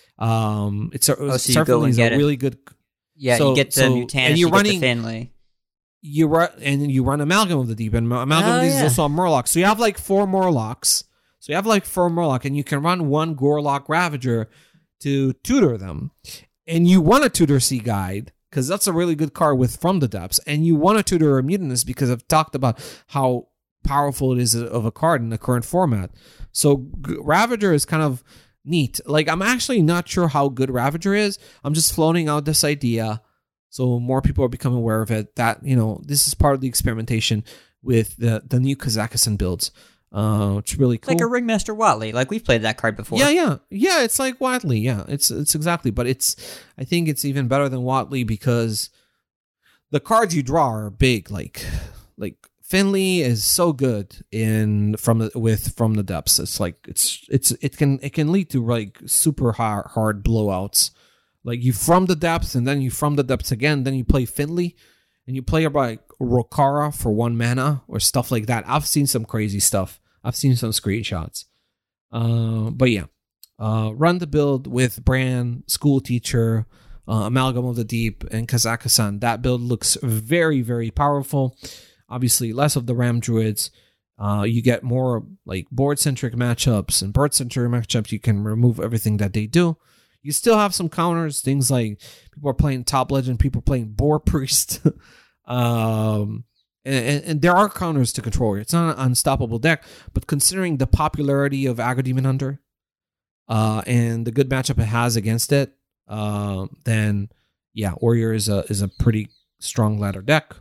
Um, it's a,
oh, so
Sir Finley is a
it.
really good.
Yeah,
so,
you get the
so,
Mutanus,
and
you
you're
get
running,
the Finley.
You run and you run Amalgam of the Deep, and Amalgam
oh,
of the Deep
yeah.
is also a Murloc. So you have like four Murlocs. So you have like four Murloc, and you can run one Gorlock Ravager to tutor them. And you want to tutor Sea Guide because that's a really good card with From the Depths. And you want to tutor Mutinous because I've talked about how powerful it is of a card in the current format. So Ravager is kind of neat. Like, I'm actually not sure how good Ravager is. I'm just floating out this idea so more people are becoming aware of it, that, you know, this is part of the experimentation with the, the new Kazakhstan builds. Uh, it's really cool.
Like a Ringmaster Watley. Like, we've played that card before.
Yeah, yeah. Yeah, it's like Watley. Yeah, it's it's exactly. But it's, I think it's even better than Watley because the cards you draw are big. Like, like Finley is so good in from the with From the Depths. It's like it's it's it can it can lead to like super hard hard blowouts. Like you From the Depths and then you From the Depths again. Then you play Finley and you play like Rokara for one mana or stuff like that. I've seen some crazy stuff. I've seen some screenshots. Uh, but yeah, uh, run the build with Bran, School Teacher, uh, Amalgam of the Deep, and Kazakhstan. That build looks very, very powerful. Obviously, less of the Ram Druids. Uh, you get more like board-centric matchups and bird-centric matchups. You can remove everything that they do. You still have some counters, things like people are playing Top Legend, people are playing Boar Priest. um... And, and there are counters to Control Warrior. It's not an unstoppable deck, but considering the popularity of Aggro Demon Hunter uh, and the good matchup it has against it, uh, then yeah, Warrior is a is a pretty strong ladder deck.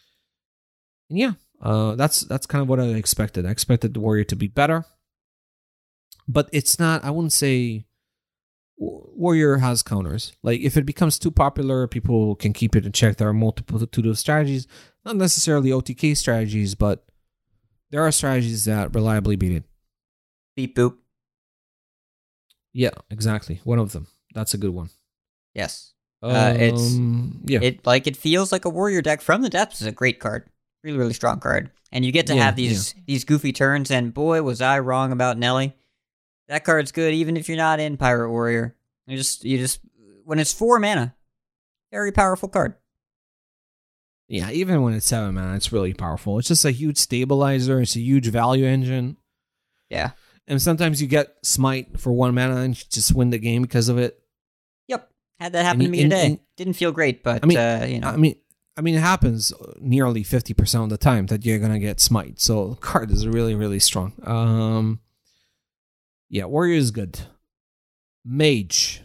And yeah, uh, that's that's kind of what I expected. I expected the Warrior to be better, but it's not. I wouldn't say Warrior has counters. Like if it becomes too popular, people can keep it in check. There are multiple strategies. Not necessarily O T K strategies, but there are strategies that reliably beat it.
Beep boop.
Yeah, exactly. One of them. That's a good one.
Yes.
Um,
uh, it's
yeah.
It like it feels like a Warrior deck. From the Depths is a great card. Really, really strong card. And you get to
yeah,
have these
yeah.
these goofy turns. And boy, was I wrong about Nelly. That card's good, even if you're not in Pirate Warrior. You just you just when it's four mana, very powerful card.
Yeah, even when it's seven mana, it's really powerful. It's just a huge stabilizer. It's a huge value engine.
Yeah.
And sometimes you get Smite for one mana and you just win the game because of it.
Yep. Had that happen
and,
to me
and,
today.
and,
Didn't feel great, but,
I mean,
uh, you know.
I mean, I mean, it happens nearly fifty percent of the time that you're going to get Smite. So the card is really, really strong. Um, yeah, Warrior is good. Mage.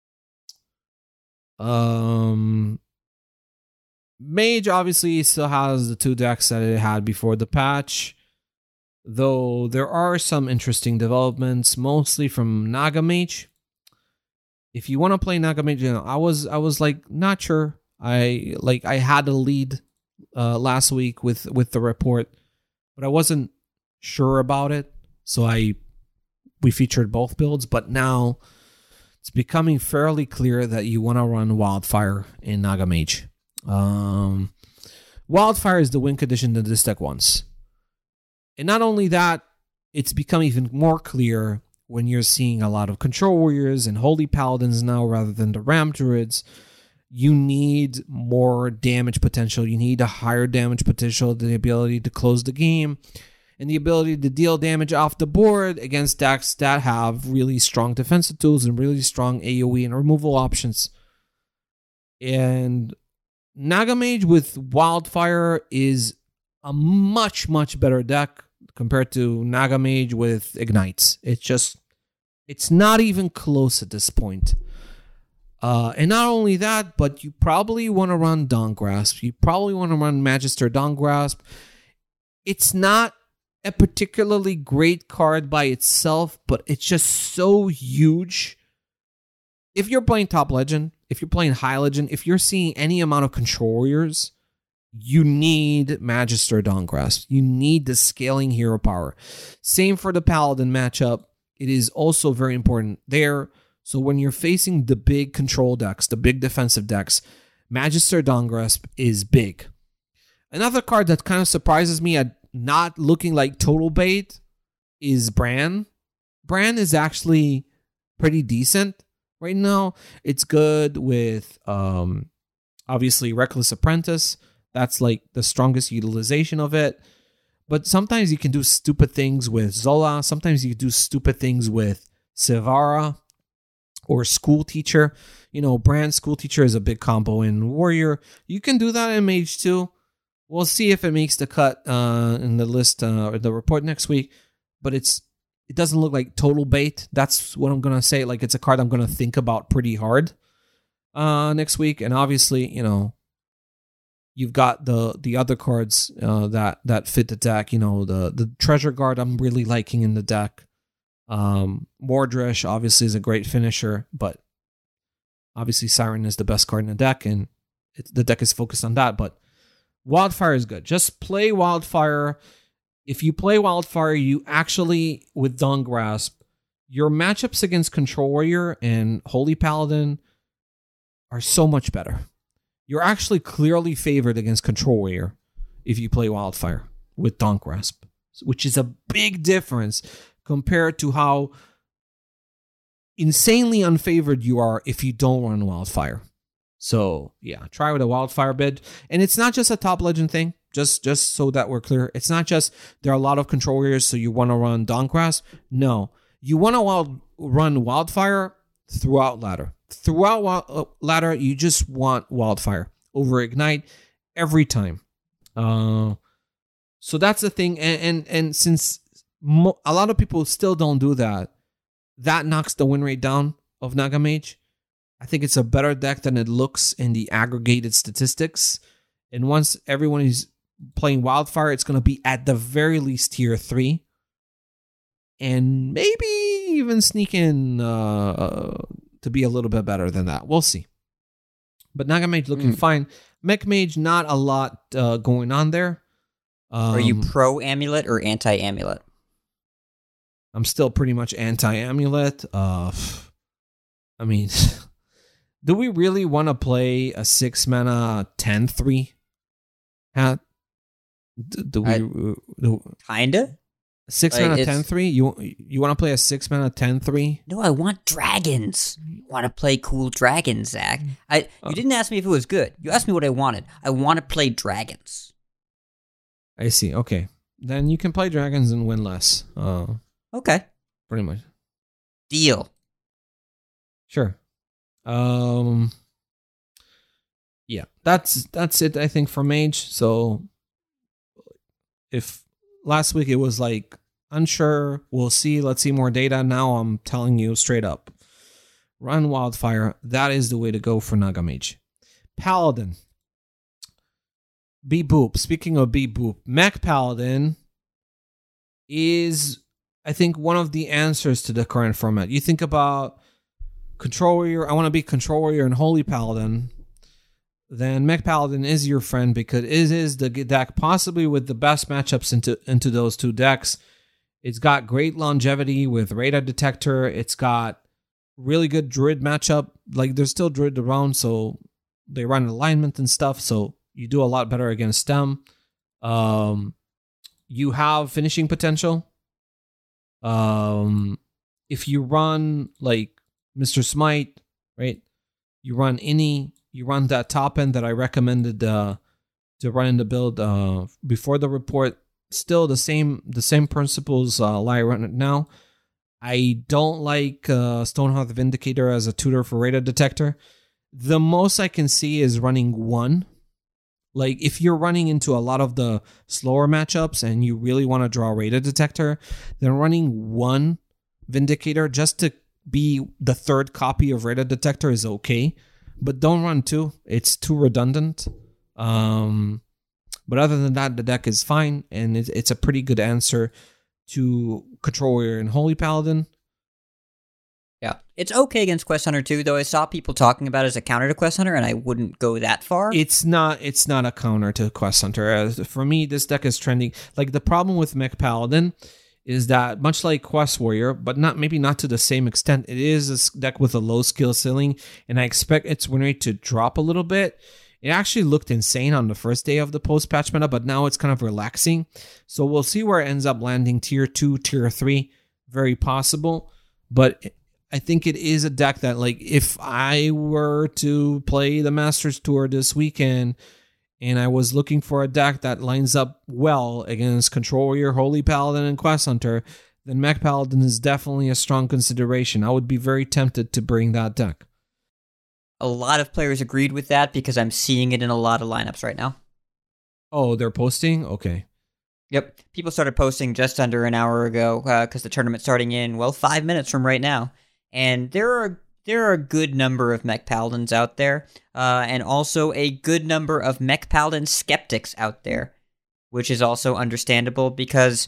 Um... Mage obviously still has the two decks that it had before the patch, though there are some interesting developments, mostly from Naga Mage. If you want to play Naga Mage, you know, I was I was like not sure. I like I had a lead uh, last week with with the report, but I wasn't sure about it, so I we featured both builds. But now it's becoming fairly clear that you want to run Wildfire in Naga Mage. Um, Wildfire is the win condition that this deck wants. And not only that, it's become even more clear when you're seeing a lot of Control Warriors and Holy Paladins now rather than the Ram Druids. You need more damage potential. You need a higher damage potential, the ability to close the game, and the ability to deal damage off the board against decks that have really strong defensive tools and really strong A O E and removal options. And Naga Mage with Wildfire is a much, much better deck compared to Naga Mage with Ignites. It's just, it's not even close at this point. Uh, and not only that, but you probably want to run Dawn Grasp. You probably want to run Magister Dawn Grasp. It's not a particularly great card by itself, but it's just so huge. If you're playing Top Legend, if you're playing High Legend, if you're seeing any amount of Control Warriors, you need Magister Dawn Grasp. You need the scaling hero power. Same for the Paladin matchup. It is also very important there. So when you're facing the big control decks, the big defensive decks, Magister Dawn Grasp is big. Another card that kind of surprises me at not looking like total bait is Bran. Bran is actually pretty decent right now. It's good with um, obviously Reckless Apprentice. That's like the strongest utilization of it. But sometimes you can do stupid things with Zola. Sometimes you can do stupid things with Sevara or School Teacher. You know, Brand School Teacher is a big combo in Warrior. You can do that in Mage too. We'll see if it makes the cut uh, in the list uh, or the report next week. But it's it doesn't look like total bait. That's what I'm gonna say. Like, it's a card I'm gonna think about pretty hard uh, next week. And obviously, you know, you've got the the other cards uh, that that fit the deck. You know, the the Treasure Guard I'm really liking in the deck. Um, Mordresh obviously is a great finisher, but obviously Siren is the best card in the deck, and it's, the deck is focused on that. But Wildfire is good. Just play Wildfire. If you play Wildfire, you actually, with Dawn Grasp, your matchups against Control Warrior and Holy Paladin are so much better. You're actually clearly favored against Control Warrior if you play Wildfire with Dawn Grasp, which is a big difference compared to how insanely unfavored you are if you don't run Wildfire. So, yeah, try with a Wildfire bid. And it's not just a top legend thing, just just so that we're clear. It's not just there are a lot of Control Warriors, so you want to run Dawn Grasp. No, you want to wild, run Wildfire throughout ladder. Throughout wild, uh, ladder, you just want Wildfire over Ignite every time. Uh, so that's the thing. And, and, and since mo- a lot of people still don't do that, that knocks the win rate down of Naga Mage. I think it's a better deck than it looks in the aggregated statistics. And once everyone is playing Wildfire, it's going to be at the very least tier three. And maybe even sneak in uh, to be a little bit better than that. We'll see. But Naga Mage looking mm. fine. Mech Mage, not a lot uh, going on there. Um,
Are you pro Amulet or anti Amulet?
I'm still pretty much anti Amulet. Uh, I mean, do we really want to play a six mana ten three hat? Do, do we?
I,
do,
kinda.
Six like mana ten three. You you want to play a six mana ten three?
No, I want dragons. I want to play cool dragons, Zach. I you oh. didn't ask me if it was good. You asked me what I wanted. I want to play dragons.
I see. Okay, then you can play dragons and win less. Uh,
okay,
pretty much.
Deal.
Sure. Um. Yeah, that's that's it. I think for Mage. So, if last week it was like unsure, we'll see. Let's see more data. Now I'm telling you straight up, run Wildfire. That is the way to go for Naga Mage. Paladin. B Boop. Speaking of B Boop, Mech Paladin is, I think, one of the answers to the current format. You think about Control Warrior. I want to be Control Warrior and Holy Paladin. Then Mech Paladin is your friend because it is the deck possibly with the best matchups into, into those two decks. It's got great longevity with Radar Detector. It's got really good Druid matchup. Like, there's still Druid around, so they run alignment and stuff, so you do a lot better against them. Um, you have finishing potential. Um, if you run, like, Mister Smite, right? You run any... You run that top end that I recommended uh, to run in the build uh, before the report. Still the same the same principles uh, lie run it now. I don't like uh, Stonehearth Vindicator as a tutor for Radar Detector. The most I can see is running one. Like, if you're running into a lot of the slower matchups and you really want to draw Radar Detector, then running one Vindicator just to be the third copy of Radar Detector is okay. But don't run two. It's too redundant. Um, but other than that, the deck is fine. And it's, it's a pretty good answer to Control Warrior and Holy Paladin.
Yeah. It's okay against Quest Hunter too, though I saw people talking about it as a counter to Quest Hunter, and I wouldn't go that far.
It's not It's not a counter to Quest Hunter. As for me, this deck is trending. Like, the problem with Mech Paladin is that, much like Quest Warrior, but not maybe not to the same extent, it is a deck with a low skill ceiling, and I expect its win rate to drop a little bit. It actually looked insane on the first day of the post-patch meta, but now it's kind of relaxing. So we'll see where it ends up landing, tier two, tier three, very possible. But I think it is a deck that, like, if I were to play the Masters Tour this weekend, and I was looking for a deck that lines up well against Control Warrior, Holy Paladin, and Quest Hunter, then Mech Paladin is definitely a strong consideration. I would be very tempted to bring that deck.
A lot of players agreed with that because I'm seeing it in a lot of lineups right now.
Oh, they're posting? Okay.
Yep. People started posting just under an hour ago because uh, the tournament's starting in, well, five minutes from right now. And there are there are a good number of Mech Paladins out there, uh, and also a good number of Mech Paladin skeptics out there, which is also understandable because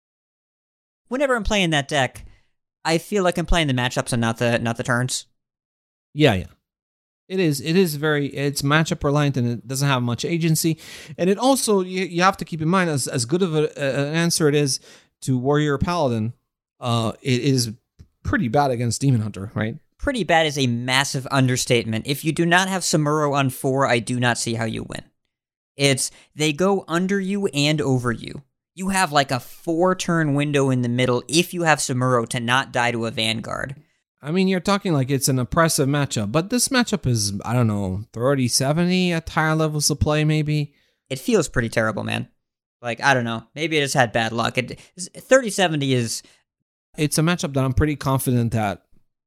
whenever I'm playing that deck, I feel like I'm playing the matchups and not the not the turns.
Yeah, yeah. It is. It is very. It's matchup reliant, and it doesn't have much agency. And it also you, you have to keep in mind as as good of a, a, an answer it is to Warrior Paladin. Uh, it is pretty bad against Demon Hunter, right?
Pretty bad is a massive understatement. If you do not have Samuro on four, I do not see how you win. It's they go under you and over you. You have like a four turn window in the middle if you have Samuro to not die to a Vanguard.
I mean, you're talking like it's an oppressive matchup, but this matchup is, I don't know, thirty seventy at higher levels of play, maybe?
It feels pretty terrible, man. Like, I don't know. Maybe it just had bad luck. It, thirty seventy is...
It's a matchup that I'm pretty confident that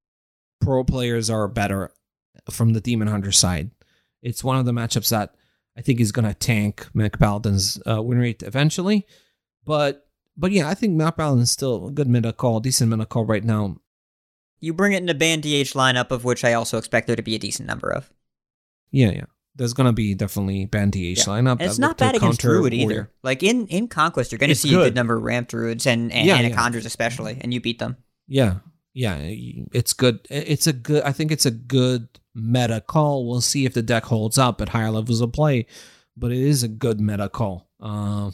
pro players are better from the Demon Hunter side. It's one of the matchups that I think is going to tank Mech Paladin's uh, win rate eventually. But, but yeah, I think Mech Paladin's still a good meta call, decent meta call right now.
You bring it in a Ban D H lineup, of which I also expect there to be a decent number of.
Yeah, yeah. There's going to be definitely Ban D H yeah. lineup.
And it's not bad against Druid either. Warrior. Like, in, in Conquest, you're going to see good. a good number of Ramp Druids and, and
yeah,
Anacondras
yeah.
especially, and you beat them.
Yeah, yeah. It's good. It's a good... I think it's a good meta call. We'll see if the deck holds up at higher levels of play, but it is a good meta call. Uh,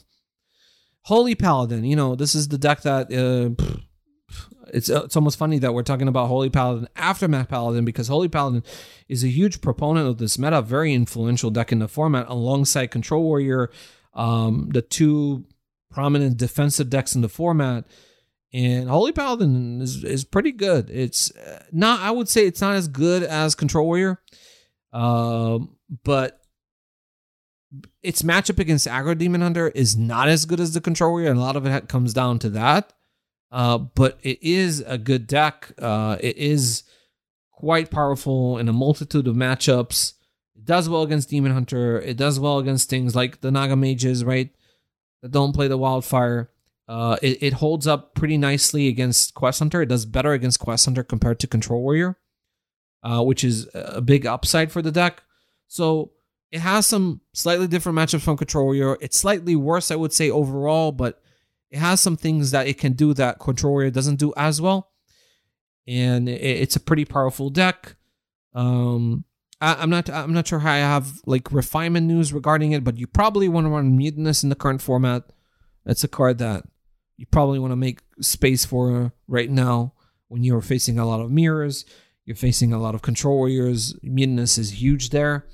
Holy Paladin, you know, this is the deck that... Uh, It's it's almost funny that we're talking about Holy Paladin after Mech Paladin because Holy Paladin is a huge proponent of this meta, very influential deck in the format alongside Control Warrior, um, the two prominent defensive decks in the format. And Holy Paladin is, is pretty good. It's not, I would say it's not as good as Control Warrior, um, but its matchup against Aggro Demon Hunter is not as good as the Control Warrior, and a lot of it comes down to that. Uh, but it is a good deck. Uh, it is quite powerful in a multitude of matchups. It does well against Demon Hunter. It does well against things like the Naga Mages, right? That don't play the Wildfire. Uh, it, it holds up pretty nicely against Quest Hunter. It does better against Quest Hunter compared to Control Warrior, uh, which is a big upside for the deck. So it has some slightly different matchups from Control Warrior. It's slightly worse, I would say, overall, but it has some things that it can do that Control Warrior doesn't do as well. And it, it's a pretty powerful deck. Um, I, I'm not I'm not sure how I have like refinement news regarding it, but you probably want to run Mutinous in the current format. That's a card that you probably want to make space for right now when you're facing a lot of mirrors. You're facing a lot of Control Warriors. Mutinous is huge there.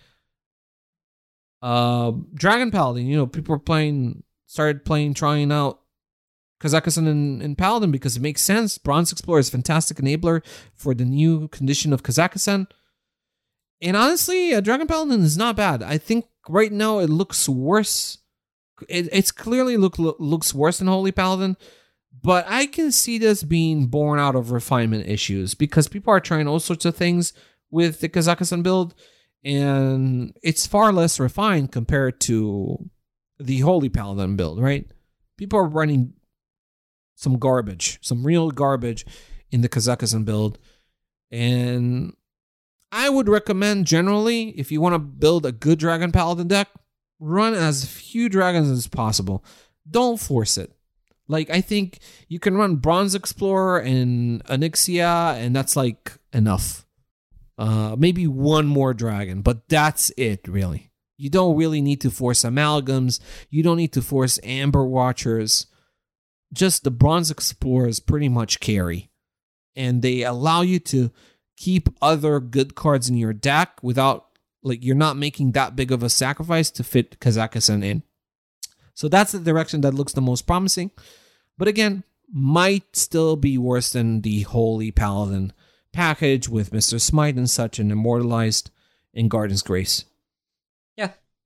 Uh, Dragon Paladin, you know, people are playing... started playing, trying out Kazakhstan and, and Paladin because it makes sense. Bronze Explorer is a fantastic enabler for the new condition of Kazakhstan. And honestly, uh, Dragon Paladin is not bad. I think right now it looks worse. It, it's clearly look, look looks worse than Holy Paladin, but I can see this being born out of refinement issues because people are trying all sorts of things with the Kazakhstan build, and it's far less refined compared to the Holy Paladin build, right? People are running some garbage, some real garbage in the Kazakhstan build. And I would recommend generally, if you want to build a good Dragon Paladin deck, run as few dragons as possible. Don't force it. Like, I think you can run Bronze Explorer and Onyxia, and that's like enough. Uh, maybe one more dragon, but that's it, really. You don't really need to force amalgams. You don't need to force Amber Watchers. Just the Bronze Explorers pretty much carry. And they allow you to keep other good cards in your deck without, like, you're not making that big of a sacrifice to fit Kazakhstan in. So that's the direction that looks the most promising. But again, might still be worse than the Holy Paladin package with Mister Smite and such, and Immortalized in Garden's Grace.
Yeah.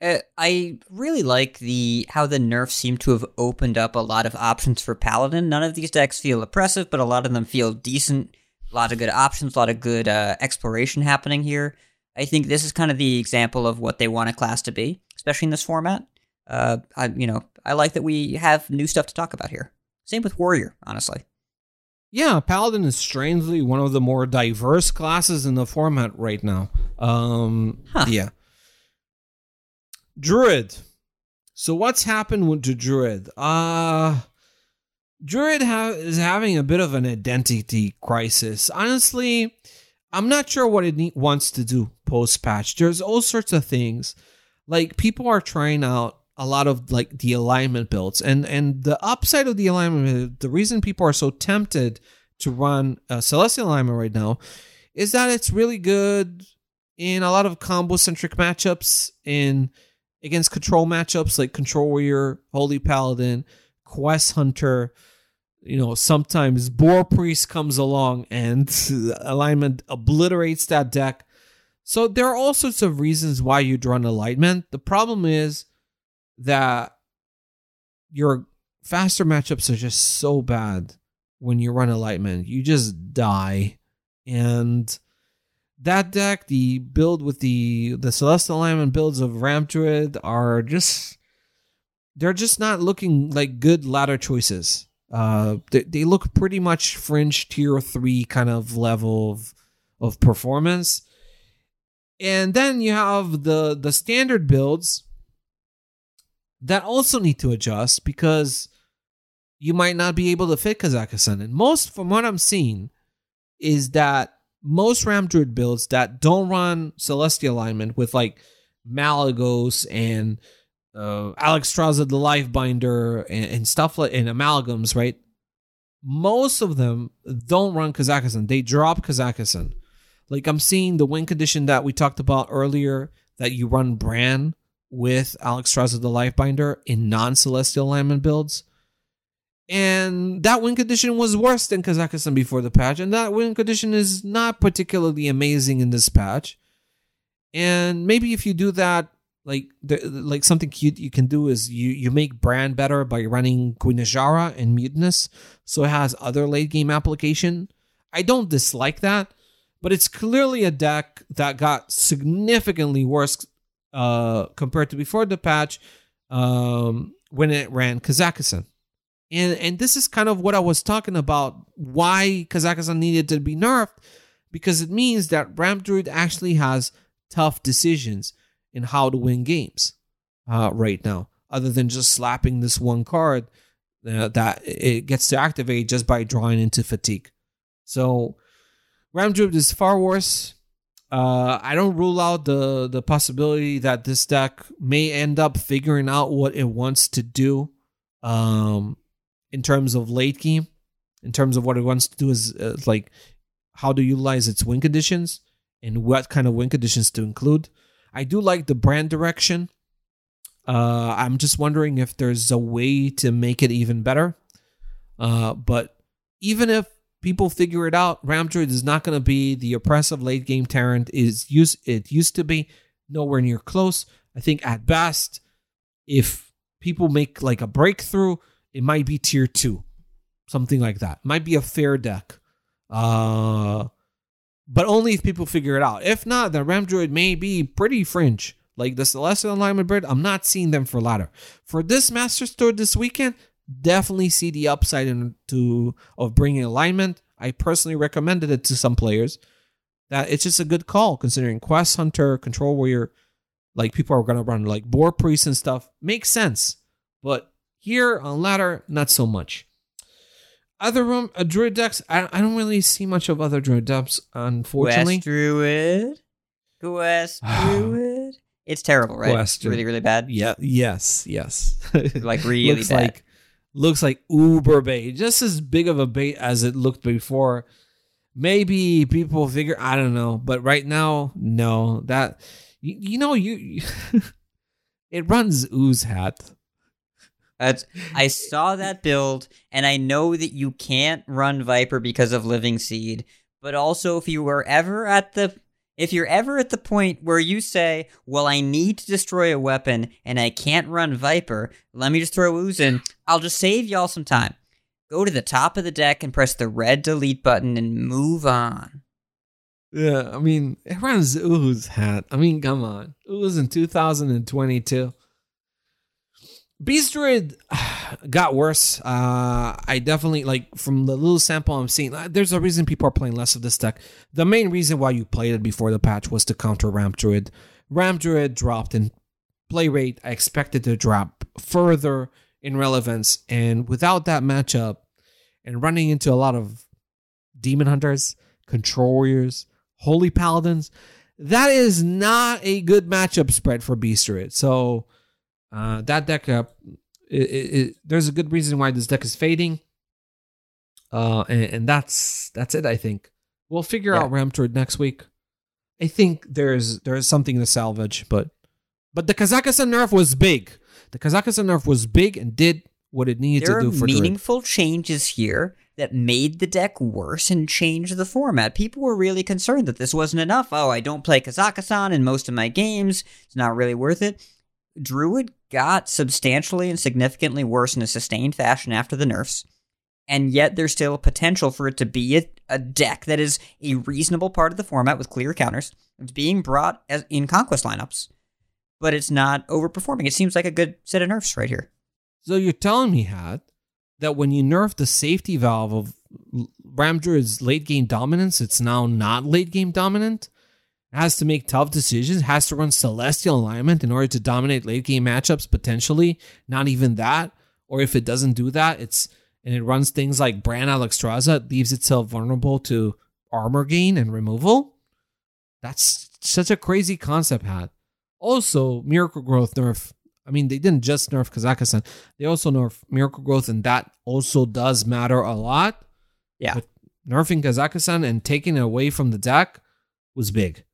Uh, I really like the how the nerfs seem to have opened up a lot of options for Paladin. None of these decks feel oppressive, but a lot of them feel decent. A lot of good options, a lot of good uh, exploration happening here. I think this is kind of the example of what they want a class to be, especially in this format. Uh, I, you know, I like that we have new stuff to talk about here. Same with Warrior, honestly.
Yeah, Paladin is strangely one of the more diverse classes in the format right now. Um,
huh.
Yeah. Druid. So what's happened with the Druid? Uh, Druid ha- is having a bit of an identity crisis. Honestly, I'm not sure what it ne- wants to do post-patch. There's all sorts of things. Like, people are trying out a lot of, like, the alignment builds. And, and the upside of the alignment, the reason people are so tempted to run a Celestial alignment right now is that it's really good in a lot of combo-centric matchups in... against control matchups like Control Warrior, Holy Paladin, Quest Hunter. You know, sometimes Boar Priest comes along and alignment obliterates that deck. So there are all sorts of reasons why you'd run alignment. The problem is that your faster matchups are just so bad when you run alignment. You just die. And that deck, the build with the the Celestial Alignment builds of Ramp Druid are just, they're just not looking like good ladder choices. Uh, they, they look pretty much fringe tier three kind of level of, of performance. And then you have the, the standard builds that also need to adjust because you might not be able to fit Kazakhstan. And most, from what I'm seeing, is that most Ramp Druid builds that don't run Celestial Alignment with like Malagos and uh, Alexstrasza the Lifebinder and, and stuff like and amalgams, right? Most of them don't run Kazakhstan. They drop Kazakhstan. Like I'm seeing the win condition that we talked about earlier, that you run Bran with Alexstrasza the Lifebinder in non-Celestial Alignment builds. And that win condition was worse than Kazakhstan before the patch. And that win condition is not particularly amazing in this patch. And maybe if you do that, like the, like something cute you can do is you, you make Bran better by running Guinajara and Mutinous. So it has other late game application. I don't dislike that. But it's clearly a deck that got significantly worse uh, compared to before the patch um, when it ran Kazakhstan. And and this is kind of what I was talking about, why Kazakhstan needed to be nerfed, because it means that Ramp Druid actually has tough decisions in how to win games uh, right now, other than just slapping this one card uh, that it gets to activate just by drawing into Fatigue. So Ramp Druid is far worse. Uh, I don't rule out the, the possibility that this deck may end up figuring out what it wants to do. Um... In terms of late game, in terms of what it wants to do is uh, like how to utilize its win conditions and what kind of win conditions to include. I do like the brand direction. Uh, I'm just wondering if there's a way to make it even better. Uh, but even if people figure it out, Ramp Druid is not going to be the oppressive late game Tyrant is used. It used to be. Nowhere near close. I think at best, if people make like a breakthrough, it might be tier two, something like that. Might be a fair deck, uh, but only if people figure it out. If not, the Ramp Druid may be pretty fringe. Like the Celestial Alignment bird, I'm not seeing them for ladder. For this Master Store this weekend, definitely see the upside into of bringing alignment. I personally recommended it to some players. That it's just a good call considering Quest Hunter, Control Warrior, like people are gonna run like Boar Priest and stuff. Makes sense, but here on ladder, not so much. Other room, uh, Druid decks, I, I don't really see much of other Druid decks, unfortunately.
Quest Druid. Quest Druid. It's terrible, right?
Quest
really, really bad.
Yeah. Yes. Yes.
Like really
looks
bad.
Like, looks like uber bait. Just as big of a bait as it looked before. Maybe people figure, I don't know. But right now, no. That, you, you know, you it runs Ooze Hat.
That's, I saw that build, and I know that you can't run Viper because of Living Seed, but also if you were ever at the If you're ever at the point where you say, well, I need to destroy a weapon and I can't run Viper, let me just throw Ooze in, I'll just save y'all some time. Go to the top of the deck and press the red delete button and move on.
Yeah, I mean, it runs Ooze hat. I mean, come on. Ooze in two thousand twenty-two. Beast Druid got worse. Uh, I definitely, like, from the little sample I'm seeing, there's a reason people are playing less of this deck. The main reason why you played it before the patch was to counter Ramp Druid. Ramp Druid dropped in play rate. I expected to drop further in relevance. And without that matchup, and running into a lot of Demon Hunters, Control Warriors, Holy Paladins, that is not a good matchup spread for Beast Druid. So... Uh, that deck, uh, it, it, it, there's a good reason why this deck is fading. Uh, and, and that's that's it, I think. We'll figure yeah. out Ramp Druid next week. I think there's there's something to salvage, but but the Kazakhstan nerf was big. The Kazakhstan nerf was big and did what it needed
there
to do for
There are meaningful
Druid.
changes here that made the deck worse and changed the format. People were really concerned that this wasn't enough. Oh, I don't play Kazakhstan in most of my games. It's not really worth it. Druid got substantially and significantly worse in a sustained fashion after the nerfs, and yet there's still potential for it to be a, a deck that is a reasonable part of the format with clear counters. It's being brought as in Conquest lineups, but it's not overperforming. It seems like a good set of nerfs right here.
So you're telling me, Hat, that when you nerf the safety valve of Ramp Druid's late game dominance, it's now not late game dominant? Has to make tough decisions, has to run Celestial Alignment in order to dominate late game matchups, potentially. Not even that. Or if it doesn't do that, it's and it runs things like Bran Alexstrasza, it leaves itself vulnerable to armor gain and removal. That's such a crazy concept, Hat. Also, Miracle Growth nerf. I mean, they didn't just nerf Kazakhstan. They also nerf Miracle Growth, and that also does matter a lot.
Yeah.
But nerfing Kazakhstan and taking it away from the deck was big.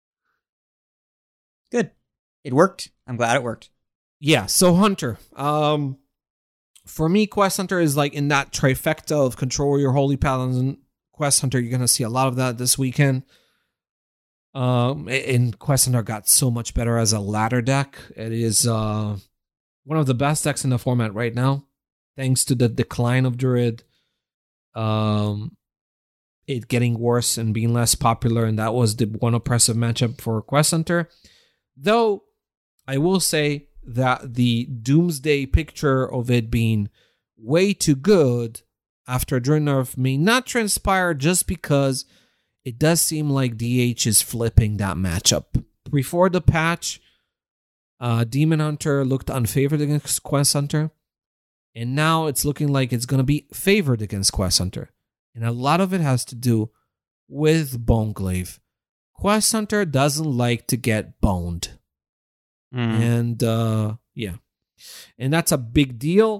Good. It worked. I'm glad it worked.
Yeah, so Hunter. Um, for me, Quest Hunter is like in that trifecta of Control Your Holy Paladins and Quest Hunter. You're going to see a lot of that this weekend. Um, and Quest Hunter got so much better as a ladder deck. It is uh, one of the best decks in the format right now, thanks to the decline of Druid. Um, it getting worse and being less popular, and that was the one oppressive matchup for Quest Hunter. Though, I will say that the doomsday picture of it being way too good after Druid nerf may not transpire just because it does seem like D H is flipping that matchup. Before the patch, uh, Demon Hunter looked unfavored against Quest Hunter, and now it's looking like it's going to be favored against Quest Hunter. And a lot of it has to do with Boneglaive. Quest Hunter doesn't like to get boned. Mm. And, uh, yeah. And that's a big deal.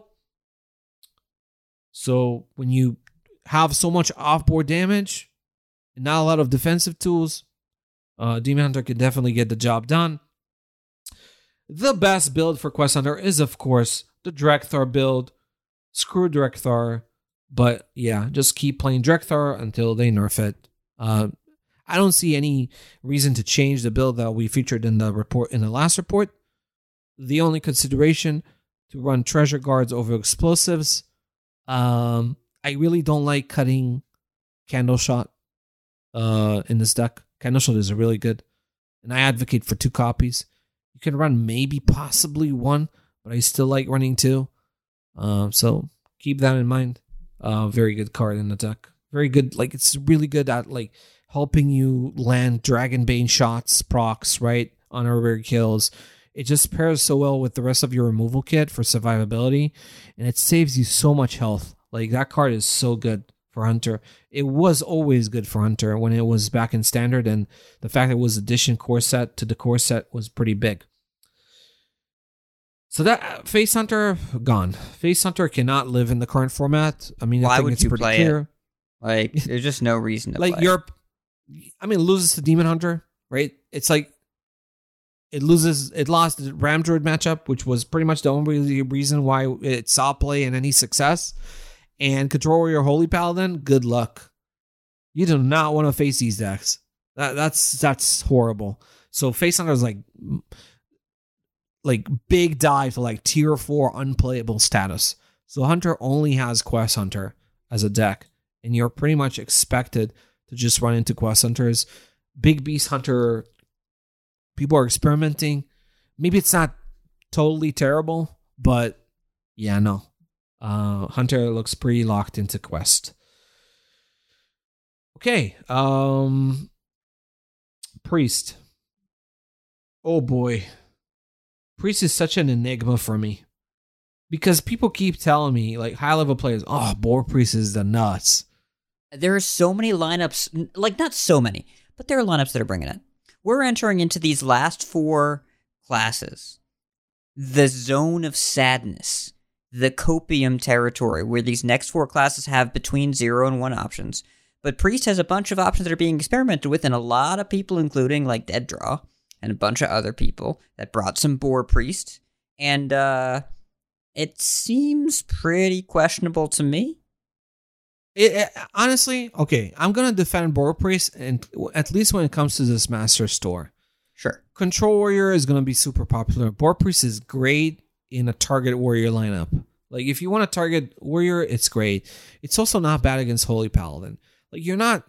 So, when you have so much off-board damage and not a lot of defensive tools, uh, Demon Hunter can definitely get the job done. The best build for Quest Hunter is, of course, the Drekthar build. Screw Drekthar. But, yeah, just keep playing Drekthar until they nerf it. Uh, I don't see any reason to change the build that we featured in the report in the last report. The only consideration to run treasure guards over explosives. Um, I really don't like cutting Candle Shot uh, in this deck. Candle Shot is really good, and I advocate for two copies. You can run maybe possibly one, but I still like running two. Uh, so keep that in mind. Uh, very good card in the deck. Very good. Like it's really good at like helping you land Dragonbane shots, procs, right, on earlier kills. It just pairs so well with the rest of your removal kit for survivability, and it saves you so much health. Like, that card is so good for Hunter. It was always good for Hunter when it was back in Standard, and the fact that it was addition core set to the core set was pretty big. So that uh, Face Hunter, gone. Face Hunter cannot live in the current format. I mean,
Why
I think
would
it's
you
pretty
play
clear.
it? Like, there's just no reason to
like
play
Europe, I mean, it loses to Demon Hunter, right? It's like it loses, it lost the Ram Druid matchup, which was pretty much the only reason why it saw play and any success. And Control Warrior Holy Paladin, good luck. You do not want to face these decks. That that's that's horrible. So Face Hunter is like like big dive to like tier four unplayable status. So Hunter only has Quest Hunter as a deck, and you're pretty much expected to just run into Quest Hunters. Big Beast Hunter, people are experimenting. Maybe it's not totally terrible, but yeah, no. Uh, Hunter looks pretty locked into Quest. Okay, um, Priest. Oh boy. Priest is such an enigma for me. Because people keep telling me, like, high-level players, oh, Boar Priest is the nuts.
There are so many lineups, like, not so many, but there are lineups that are bringing it. We're entering into these last four classes. The zone of sadness. The copium territory, where these next four classes have between zero and one options. But Priest has a bunch of options that are being experimented with, and a lot of people, including, like, Dead Draw, and a bunch of other people, that brought some Boar Priest. And, uh... it seems pretty questionable to me.
It, it, honestly, okay, I'm going to defend Boar Priest, and at least when it comes to this Master Store.
Sure.
Control Warrior is going to be super popular. Boar Priest is great in a target Warrior lineup. Like, if you want to target Warrior, it's great. It's also not bad against Holy Paladin. Like, you're not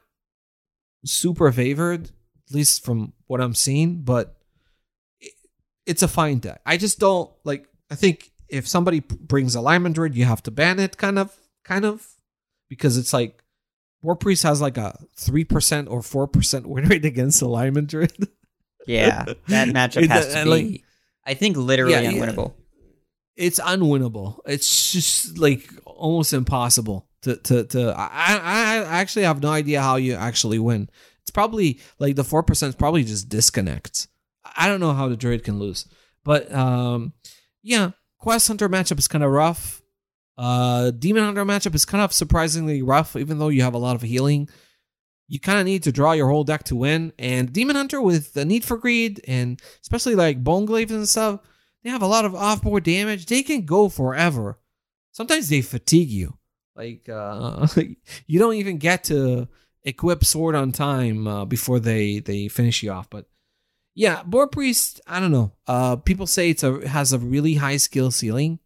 super favored, at least from what I'm seeing, but it, it's a fine deck. I just don't, like, I think if somebody brings Alignment Druid, you have to ban it, kind of, kind of, because it's like War Priest has like a three percent or four percent win rate against Alignment Druid.
Yeah, that matchup has to be,
like,
I think, literally
yeah,
unwinnable.
Yeah. It's unwinnable. It's just like almost impossible to to to. I I actually have no idea how you actually win. It's probably like the four percent is probably just disconnects. I don't know how the Druid can lose, but um, yeah. Quest Hunter matchup is kind of rough. Uh, Demon Hunter matchup is kind of surprisingly rough, even though you have a lot of healing. You kind of need to draw your whole deck to win. And Demon Hunter with the Need for Greed, and especially like Bone Glaives and stuff, they have a lot of off-board damage. They can go forever. Sometimes they fatigue you. Like, uh, you don't even get to equip Sword on time uh, before they, they finish you off. But yeah, Boar Priest, I don't know. Uh, people say it's a it has a really high skill ceiling,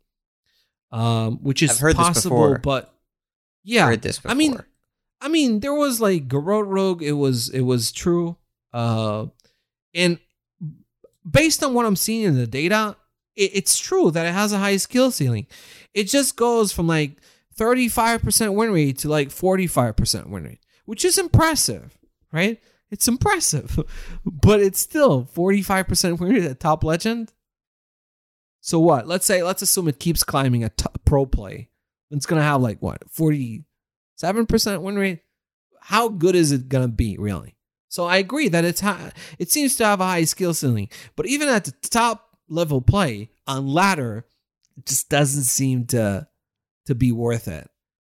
um, which is
I've heard
possible.
This before.
But yeah,
heard this before.
I mean, I mean, there was like Garrote Rogue. It was it was true, uh, and based on what I'm seeing in the data, it, it's true that it has a high skill ceiling. It just goes from like thirty-five percent win rate to like forty-five percent win rate, which is impressive, right? It's impressive, but it's still forty-five percent win rate at top legend. So what? Let's say, let's assume it keeps climbing at top pro play. It's going to have like what? forty-seven percent win rate? How good is it going to be, really? So I agree that it's high, it seems to have a high skill ceiling, but even at the top level play on ladder, it just doesn't seem to, to be worth it.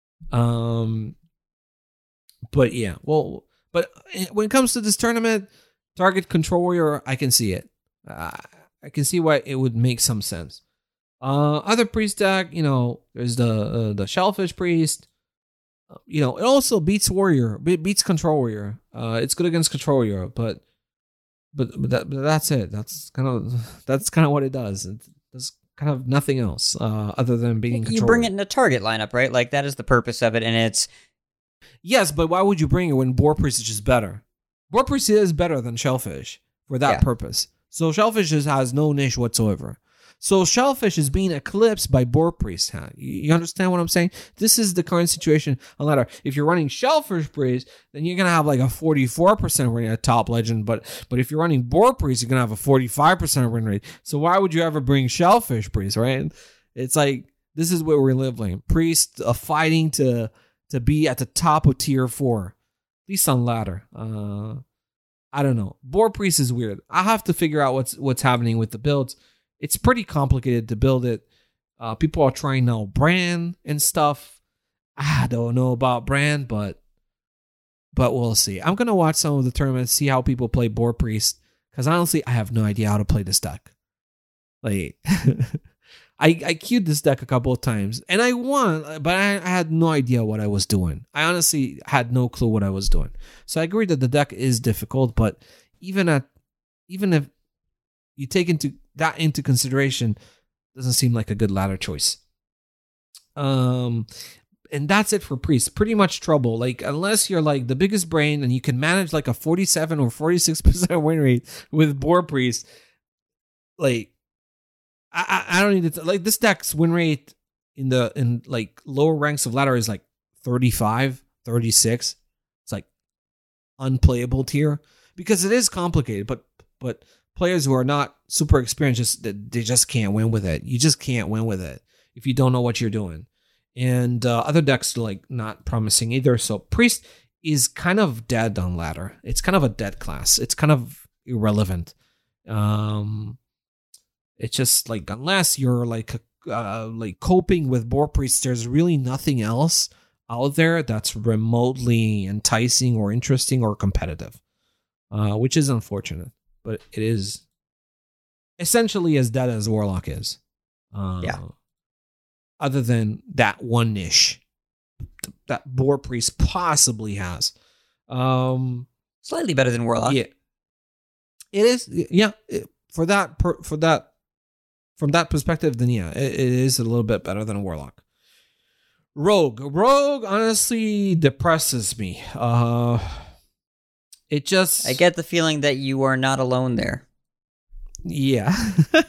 Um, but yeah, well, But when it comes to this tournament, target Control Warrior, I can see it. Uh, I can see why it would make some sense. Uh, other priest deck, you know, there's the uh, the Shellfish Priest. Uh, you know, it also beats Warrior, it beats Control Warrior. Uh, it's good against Control Warrior, but but but, that, but that's it. That's kind of that's kind of what it does. It does kind of nothing else uh, other than beating Control
You bring
Warrior.
it in a target lineup, right? Like, that is the purpose of it, and it's...
Yes, but why would you bring it when Boar Priest is just better? Boar Priest is better than Shellfish for that
Yeah.
purpose. So Shellfish just has no niche whatsoever. So Shellfish is being eclipsed by Boar Priest. Huh? You understand what I'm saying? This is the current situation on ladder. If you're running Shellfish Priest, then you're going to have like a forty-four percent win rate at top legend. But but if you're running Boar Priest, you're going to have a forty-five percent win rate. So why would you ever bring Shellfish Priest, right? It's like, this is what we're living. Priest uh, fighting to... to be at the top of tier four, at least on ladder. Uh, I don't know. Boar Priest is weird. I have to figure out what's what's happening with the builds. It's pretty complicated to build it. Uh, people are trying now Brand and stuff. I don't know about Brand, but but we'll see. I'm gonna watch some of the tournaments, see how people play Boar Priest, because honestly, I have no idea how to play this deck. Like, I, I queued this deck a couple of times and I won, but I, I had no idea what I was doing. I honestly had no clue what I was doing. So I agree that the deck is difficult, but even at even if you take into that into consideration, doesn't seem like a good ladder choice. Um, and that's it for Priest. Pretty much trouble. Like unless you're like the biggest brain and you can manage like a forty-seven or forty-six percent win rate with Boar Priest, like. I, I don't need to like this deck's win rate in the in like lower ranks of ladder is like thirty-five, thirty-six. It's like unplayable tier because it is complicated, but but players who are not super experienced just they just can't win with it. You just can't win with it if you don't know what you're doing. And uh, other decks are like not promising either. So Priest is kind of dead on ladder. It's kind of a dead class. It's kind of irrelevant. Um It's just like unless you're like uh, like coping with Boar Priest, there's really nothing else out there that's remotely enticing or interesting or competitive, uh, which is unfortunate. But it is essentially as dead as Warlock is. Uh,
Yeah.
Other than that one niche that Boar Priest possibly has. Um,
Slightly better than Warlock.
yeah, it is. Yeah, it, for that per, for that. From that perspective, then yeah, it, it is a little bit better than a Warlock. Rogue. Rogue honestly depresses me. Uh, it just...
I get the feeling that you are not alone there.
Yeah.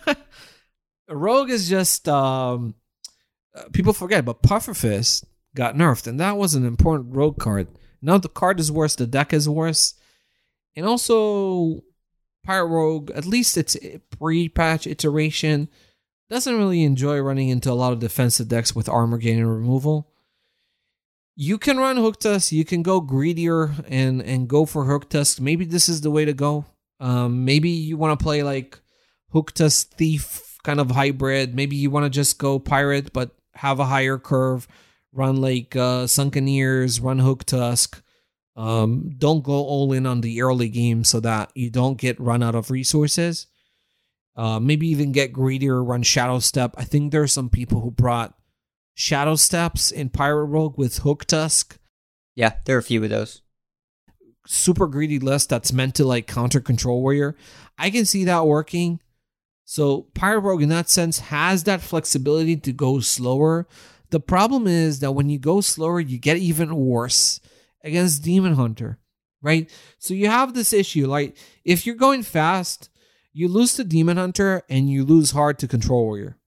Rogue is just... Um, people forget, but Pufferfist got nerfed, and that was an important Rogue card. Now the card is worse, the deck is worse. And also... Pirate Rogue, at least its pre-patch iteration, doesn't really enjoy running into a lot of defensive decks with armor gain and removal. You can run Hook Tusk, you can go greedier and, and go for Hook Tusk. Maybe this is the way to go. Um, maybe you want to play like Hook Tusk Thief kind of hybrid. Maybe you want to just go Pirate but have a higher curve. Run like uh, Sunken Ears, run Hook Tusk. Um, don't go all in on the early game so that you don't get run out of resources. Uh, maybe even get greedier, run Shadow Step. I think there are some people who brought Shadow Steps in Pirate Rogue with Hook Tusk.
Yeah, there are a few of those.
Super greedy list that's meant to like counter Control Warrior. I can see that working. So Pirate Rogue in that sense has that flexibility to go slower. The problem is that when you go slower, you get even worse against Demon Hunter, right? So you have this issue, like if you're going fast, you lose to Demon Hunter and you lose hard to Control Warrior.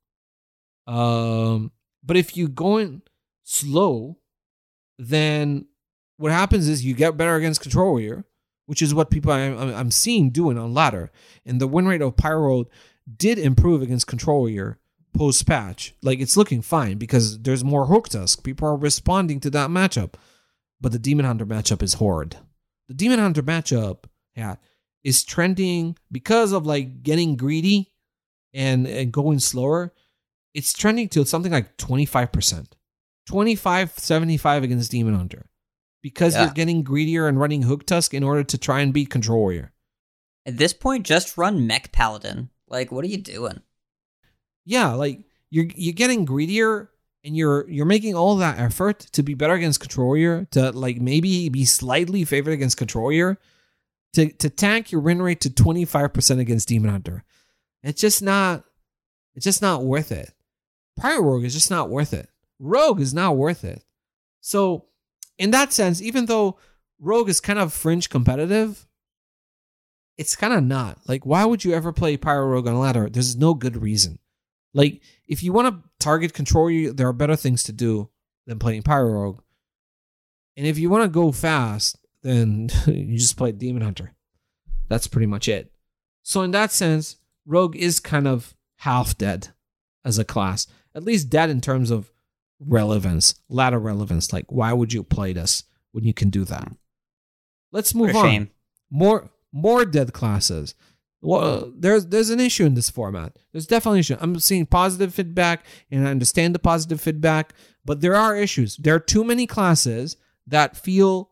Um, but if you're going slow, then what happens is you get better against Control Warrior, which is what people I'm, I'm seeing doing on ladder. And the win rate of Pirate Rogue did improve against Control Warrior post-patch. Like it's looking fine because there's more Hook Tusk. People are responding to that matchup. But the Demon Hunter matchup is horrid. The Demon Hunter matchup, yeah, is trending because of like getting greedy and, and going slower. It's trending to something like twenty-five percent. twenty-five seventy-five against Demon Hunter. Because
Yeah.
you're getting greedier and running Hook Tusk in order to try and beat Control Warrior.
At this point, just run Mech Paladin. Like, what are you doing?
Yeah, like you're you're getting greedier. And you're you're making all that effort to be better against Control Warrior, to like maybe be slightly favored against Control Warrior, to to tank your win rate to twenty-five percent against Demon Hunter. It's just not it's just not worth it. Pirate Rogue is just not worth it. Rogue is not worth it. So in that sense, even though Rogue is kind of fringe competitive, it's kind of not. Like, why would you ever play Pirate Rogue on ladder? There's no good reason. Like, if you want to target Control you, there are better things to do than playing Pirate Rogue. And if you want to go fast, then you just play Demon Hunter. That's pretty much it. So in that sense, Rogue is kind of half dead as a class. At least dead in terms of relevance, ladder relevance. Like, why would you play this when you can do that? Let's move
What a
on.
shame.
More more dead classes. Well, there's there's an issue in this format. There's definitely an issue. I'm seeing positive feedback, and I understand the positive feedback, but there are issues. There are too many classes that feel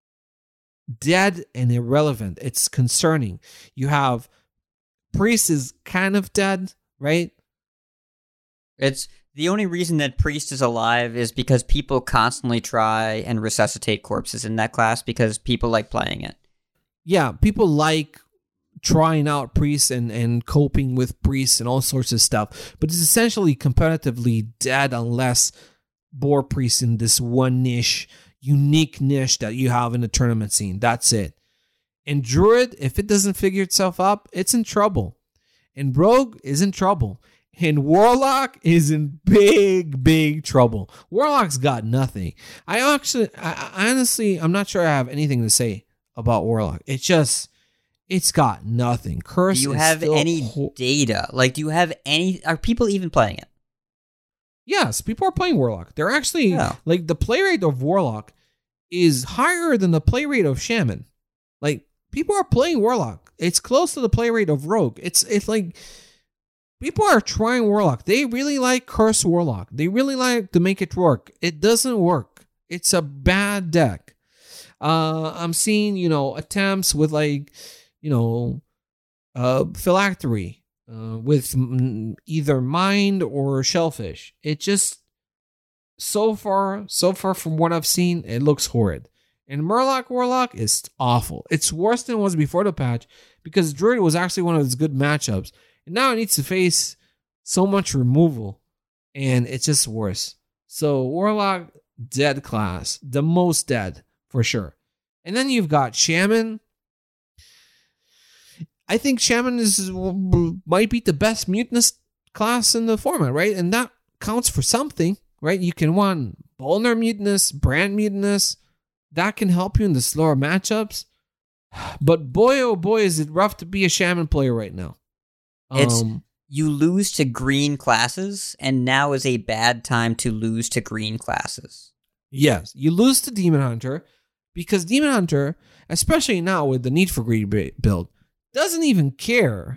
dead and irrelevant. It's concerning. You have Priest is kind of dead, right?
It's the only reason that Priest is alive is because people constantly try and resuscitate corpses in that class because people like playing it.
Yeah, people like trying out priests and, and coping with priests and all sorts of stuff. But it's essentially competitively dead unless boar priests in this one niche, unique niche that you have in the tournament scene. That's it. And Druid, if it doesn't figure itself up, it's in trouble. And Rogue is in trouble. And Warlock is in big, big trouble. Warlock's got nothing. I actually, I, I honestly, I'm not sure I have anything to say about Warlock. It's just, it's got nothing. Curse.
Do you
is
have
still
any
ho-
data? Like, do you have any? Are people even playing it?
Yes, people are playing Warlock. They're actually,
Yeah.
like, the play rate of Warlock is higher than the play rate of Shaman. Like, people are playing Warlock. It's close to the play rate of Rogue. It's, it's like, people are trying Warlock. They really like Curse Warlock. They really like to make it work. It doesn't work. It's a bad deck. Uh, I'm seeing, you know, attempts with, like, you know, uh, Phylactery, uh, with m- either Mind or Shellfish. It just, so far, so far from what I've seen, it looks horrid. And Murloc Warlock is awful. It's worse than it was before the patch because Druid was actually one of its good matchups. And now it needs to face so much removal, and it's just worse. So Warlock, dead class. The most dead, for sure. And then you've got Shaman. I think Shaman is might be the best Mutinous class in the format, right? And that counts for something, right? You can want Bolner Mutinous, Brand Mutinous. That can help you in the slower matchups. But boy, oh boy, is it rough to be a Shaman player right now.
It's
Um,
you lose to green classes, and now is a bad time to lose to green classes.
Yes, you lose to Demon Hunter because Demon Hunter, especially now with the Need for Greed ba- build, doesn't even care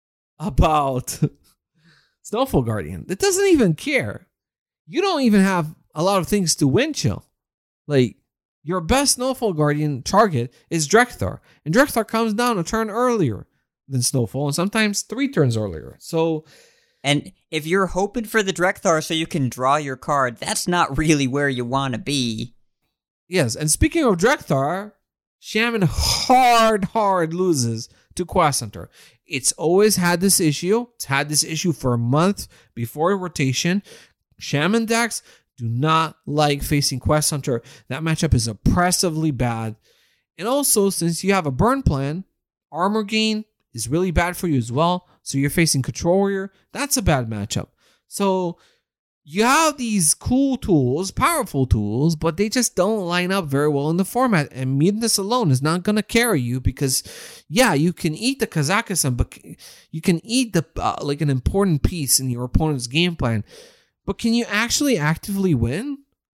about Snowfall Guardian. It doesn't even care. You don't even have a lot of things to win chill. Like, your best Snowfall Guardian target is Drekthar, and Drekthar comes down a turn earlier than Snowfall, and sometimes three turns earlier. So,
And if you're hoping for the Drekthar so you can draw your card, that's not really where you want to be.
yes, and speaking of Drekthar, Shaman hard, hard loses to Quest Hunter. It's always had this issue. It's had this issue for a month before rotation. Shaman decks do not like facing Quest Hunter. That matchup is oppressively bad. And also, since you have a burn plan, armor gain is really bad for you as well. So you're facing Control Warrior. That's a bad matchup. So you have these cool tools, powerful tools, but they just don't line up very well in the format. And Mutinous alone is not going to carry you because, yeah, you can eat the Kazakhstan, but you can eat the uh, like an important piece in your opponent's game plan. But can you actually actively win?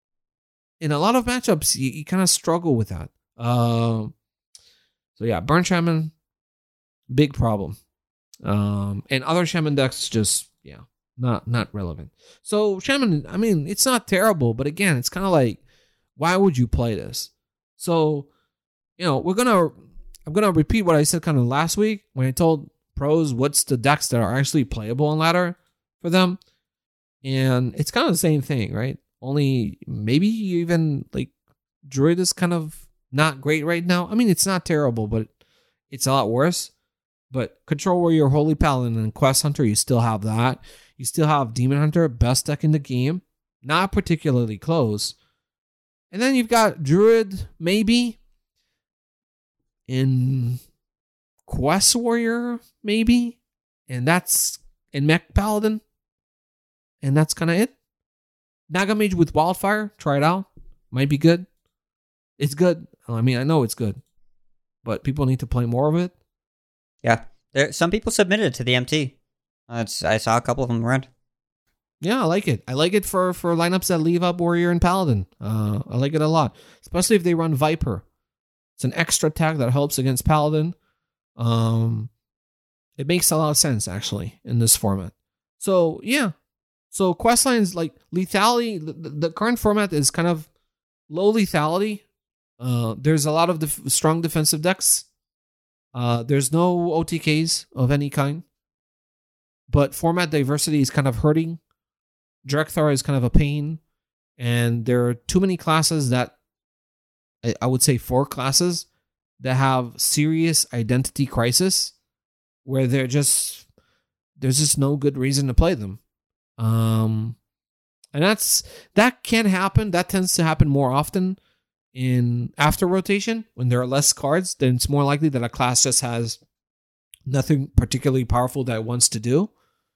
In a lot of matchups, you, you kind of struggle with that. Um, so yeah, Burn Shaman, big problem. Um, and other Shaman decks just, yeah, not not relevant. So Shaman, I mean, it's not terrible, but again, it's kind of like, why would you play this? So, you know, we're gonna, I'm gonna repeat what I said kind of last week when I told pros what's the decks that are actually playable on ladder for them, and it's kind of the same thing, right? Only maybe even like Druid is kind of not great right now. I mean, it's not terrible, but it's a lot worse. But Control Warrior, Holy Paladin, and Quest Hunter, you still have that. You still have Demon Hunter, best deck in the game. Not particularly close. And then you've got Druid, maybe. In Quest Warrior, maybe. And that's in Mech Paladin. And that's kind of it. Naga Mage with Wildfire, try it out. Might be good. It's good. I mean, I know it's good. But people need to play more of it.
Yeah, there. Some people submitted it to the M T. That's I saw a couple of them around.
Yeah, I like it. I like it for, for lineups that leave up Warrior and Paladin. Uh, I like it a lot, especially if they run Viper. It's an extra tag that helps against Paladin. Um, it makes a lot of sense actually in this format. So yeah, so quest lines like lethality. The, the current format is kind of low lethality. Uh, there's a lot of def- strong defensive decks. Uh, there's no O T Ks of any kind. But format diversity is kind of hurting Drekthar is kind of a pain, and there are too many classes that, I, I would say four classes, that have serious identity crisis, where they're just, there's just no good reason to play them. Um, and that's, that can happen. That tends to happen more often in after rotation, when there are less cards. Then it's more likely that a class just has nothing particularly powerful that it wants to do.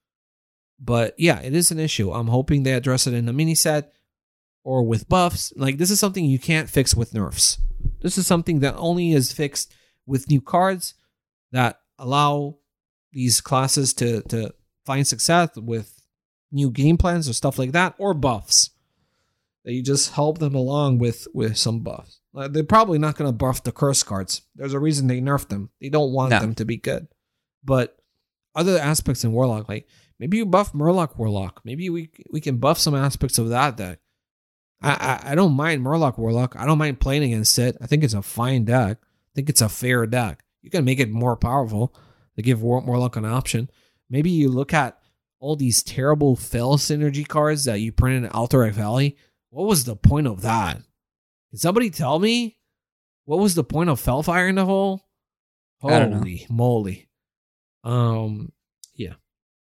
But yeah, it is an issue. I'm hoping they address it in the mini set or with buffs. Like, this is something you can't fix with nerfs. This is something that only is fixed with new cards that allow these classes to, to find success with new game plans or stuff like that, or buffs. That you just help them along with, with some buffs. Like, they're probably not going to buff the curse cards. There's a reason they nerfed them. They don't want
No.
them to be good. But other aspects in Warlock, like maybe you buff Murloc Warlock. Maybe we we can buff some aspects of that deck. I, I, I don't mind Murloc Warlock. I don't mind playing against it. I think it's a fine deck. I think it's a fair deck. You can make it more powerful to give War- Warlock an option. Maybe you look at all these terrible Fel synergy cards that you print in Alterac Valley. What was the point of that? Can somebody tell me? What was the point of Felfire in the hole?
I don't know.
Holy moly. Um, yeah.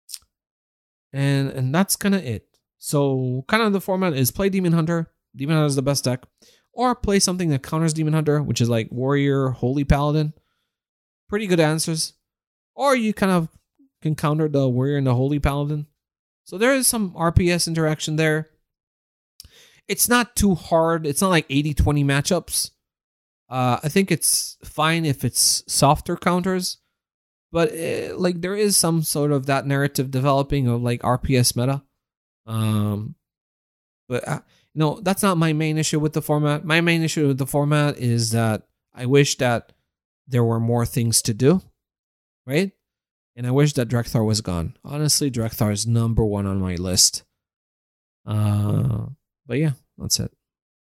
And and that's kind of it. So kind of the format is play Demon Hunter. Demon Hunter is the best deck. Or play something that counters Demon Hunter, which is like Warrior, Holy Paladin. Pretty good answers. Or you kind of can counter the Warrior and the Holy Paladin. So there is some R P S interaction there. It's not too hard. It's not like eighty twenty matchups. Uh, I think it's fine if it's softer counters. But it, like there is some sort of that narrative developing of like R P S meta. Um, but uh, no, that's not my main issue with the format. My main issue with the format is that I wish that there were more things to do, right? And I wish that Drekthar was gone. Honestly, Drekthar is number one on my list. Uh, but yeah, that's it.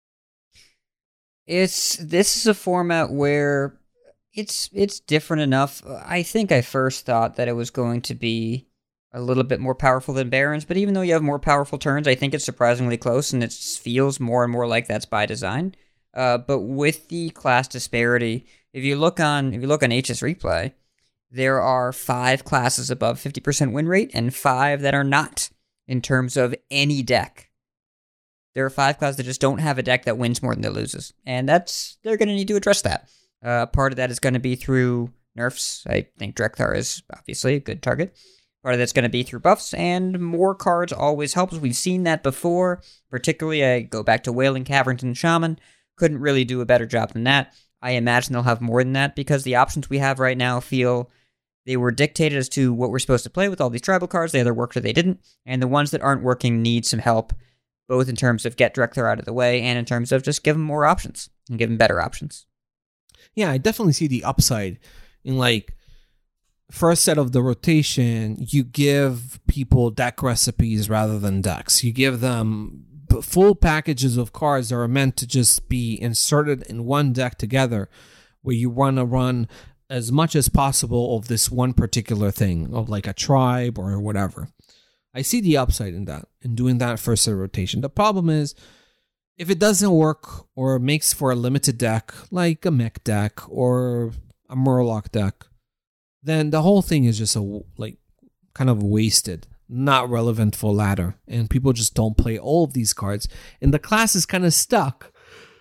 It's this is a format where it's it's different enough. I think I first thought that it was going to be a little bit more powerful than Barons, but even though you have more powerful turns, I think it's surprisingly close, and it feels more and more like that's by design. Uh, but with the class disparity, if you look on if you look on H S Replay, there are five classes above fifty percent win rate and five that are not in terms of any deck. There are five classes that just don't have a deck that wins more than it loses. And that's they're going to need to address that. Uh, part of that is going to be through nerfs. I think Drekthar is obviously a good target. Part of that's going to be through buffs, and more cards always helps. We've seen that before. Particularly, I go back to Wailing Caverns and Shaman. Couldn't really do a better job than that. I imagine they'll have more than that, because the options we have right now feel they were dictated as to what we're supposed to play with all these tribal cards. They either worked or they didn't. And the ones that aren't working need some help, both in terms of get Drekthar out of the way and in terms of just give them more options and give them better options.
Yeah, I definitely see the upside in like first set of the rotation, you give people deck recipes rather than decks. You give them full packages of cards that are meant to just be inserted in one deck together, where you want to run as much as possible of this one particular thing, of like a tribe or whatever. I see the upside in that, in doing that first set of rotation. The problem is, if it doesn't work or makes for a limited deck, like a mech deck or a Murloc deck, then the whole thing is just a like kind of wasted, not relevant for ladder, and people just don't play all of these cards, and the class is kind of stuck.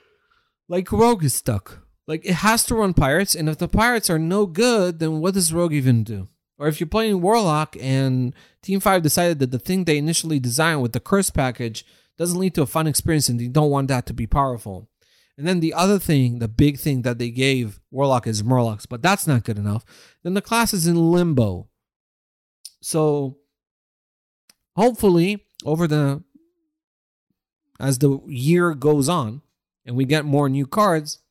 Like Rogue is stuck. Like it has to run Pirates, and if the Pirates are no good, then what does Rogue even do? Or if you're playing Warlock and Team five decided that the thing they initially designed with the Curse package doesn't lead to a fun experience, and they don't want that to be powerful. And then the other thing, the big thing that they gave Warlock is Murlocs, but that's not good enough. Then the class is in limbo. So hopefully, over the as the year goes on and we get more new cards,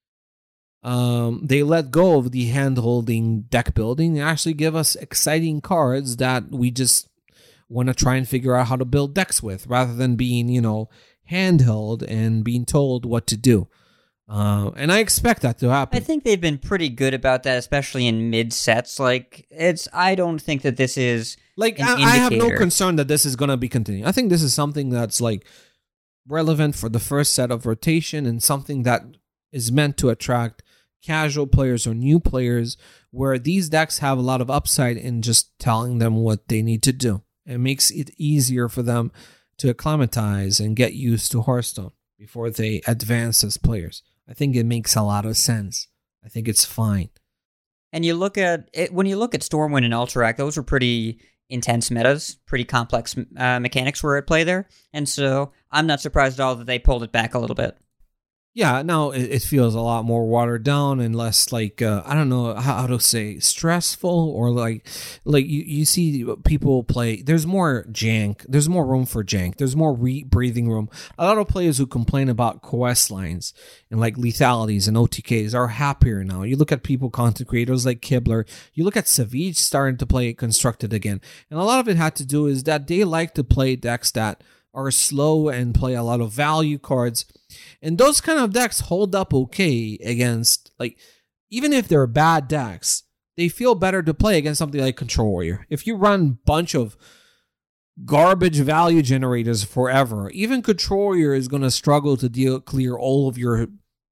um, they let go of the hand-holding deck building and actually give us exciting cards that we just want to try and figure out how to build decks with, rather than being, you know, handheld and being told what to do. Uh, and I expect that to happen.
I think they've been pretty good about that, especially in mid sets. Like it's, I don't think that this is
like
an
I, I have no
indicator.
concern that this is going to be continuing. I think this is something that's like relevant for the first set of rotation and something that is meant to attract casual players or new players, where these decks have a lot of upside in just telling them what they need to do. It makes it easier for them to acclimatize and get used to Hearthstone before they advance as players. I think it makes a lot of sense. I think it's fine.
And you look at it, when you look at Stormwind and Alterac, those were pretty intense metas, pretty complex uh, mechanics were at play there. And so I'm not surprised at all that they pulled it back a little bit.
Yeah, now it, it feels a lot more watered down and less like, uh, I don't know how, how to say, stressful, or like, like you, you see people play, there's more jank, there's more room for jank, there's more re- breathing room. A lot of players who complain about quest lines and like lethalities and O T Ks are happier now. You look at people, content creators like Kibler, you look at Savage starting to play Constructed again. And a lot of it had to do is that they like to play decks that are slow and play a lot of value cards. And those kind of decks hold up okay against, like, even if they're bad decks, they feel better to play against something like Control Warrior. If you run a bunch of garbage value generators forever, even Control Warrior is going to struggle to deal clear all of your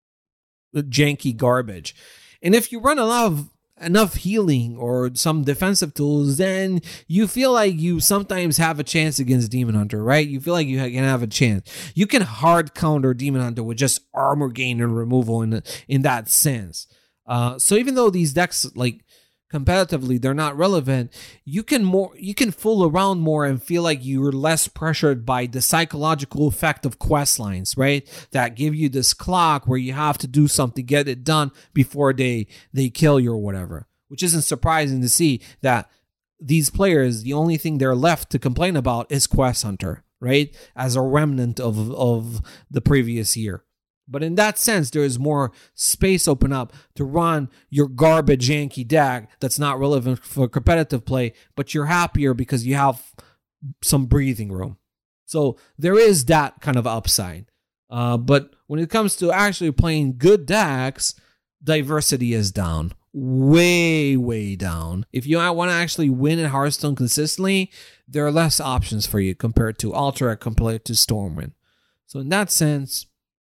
janky garbage. And if you run a lot of enough healing or some defensive tools, then you feel like you sometimes have a chance against Demon Hunter, right? You feel like you can have a chance. You can hard counter Demon Hunter with just armor gain and removal in in that sense. Uh, so even though these decks, like, competitively, they're not relevant, you can more you can fool around more and feel like you're less pressured by the psychological effect of quest lines, right? That give you this clock where you have to do something, get it done before they they kill you or whatever. Which isn't surprising to see that these players, the only thing they're left to complain about is Quest Hunter, right? As a remnant of of the previous year. But in that sense, there is more space open up to run your garbage Yankee deck that's not relevant for competitive play, but you're happier because you have some breathing room. So there is that kind of upside. Uh, but when it comes to actually playing good decks, diversity is down. Way, way down. If you want to actually win in Hearthstone consistently, there are less options for you compared to Alterac, compared to Stormwind. So in that sense,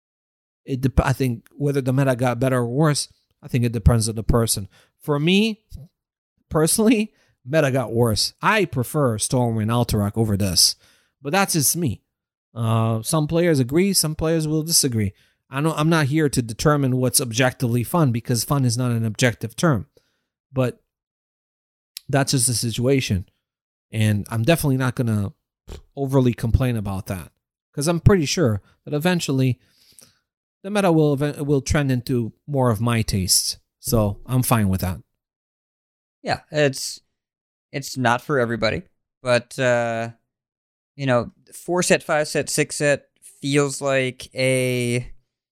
It dep- I think whether the meta got better or worse, I think it depends on the person. For me, personally, meta got worse. I prefer Stormwind Alterac over this, but that's just me. Uh, some players agree, some players will disagree. I know I'm not here to determine what's objectively fun, because fun is not an objective term, but that's just the situation, and I'm definitely not gonna overly complain about that, because I'm pretty sure that eventually the meta will will trend into more of my tastes. So I'm fine with that.
Yeah, it's it's not for everybody, but uh, you know, four set, five set, six set feels like a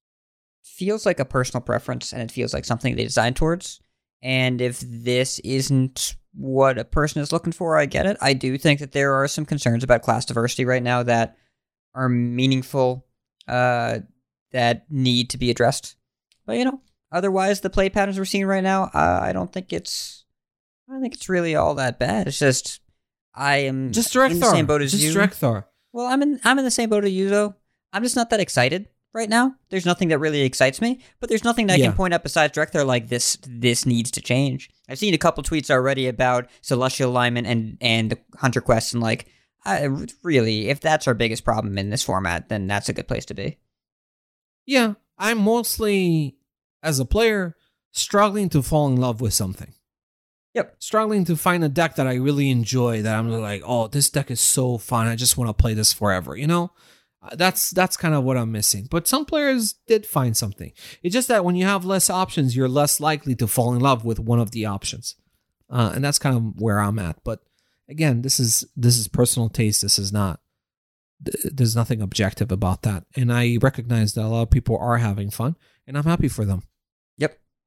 feels like a personal preference, and it feels like something they designed towards. And if this isn't what a person is looking for, I get it. I do think that there are some concerns about class diversity right now that are meaningful. Uh, that need to be addressed. But, you know, otherwise, the play patterns we're seeing right now, uh, I don't think it's, I don't think it's really all that bad. It's just, I am
just
in the same boat as
just
you.
Drekthar.
Well, I'm in, I'm in the same boat as you, though. I'm just not that excited right now. There's nothing that really excites me, but there's nothing that I
Yeah.
can point up besides Drekthar like this, this needs to change. I've seen a couple tweets already about Celestial Alignment and, and the Hunter Quest, and like, I, really, if that's our biggest problem in this format, then that's a good place to be.
Yeah, I'm mostly, as a player, struggling to fall in love with something.
Yep.
Struggling to find a deck that I really enjoy, that I'm like, oh, this deck is so fun, I just want to play this forever, you know? Uh, That's that's kind of what I'm missing. But some players did find something. It's just that when you have less options, you're less likely to fall in love with one of the options. Uh, and that's kind of where I'm at. But again, this is this is personal taste. This is not, there's nothing objective about that. And I recognize that a lot of people are having fun, and I'm happy for them.
Yep.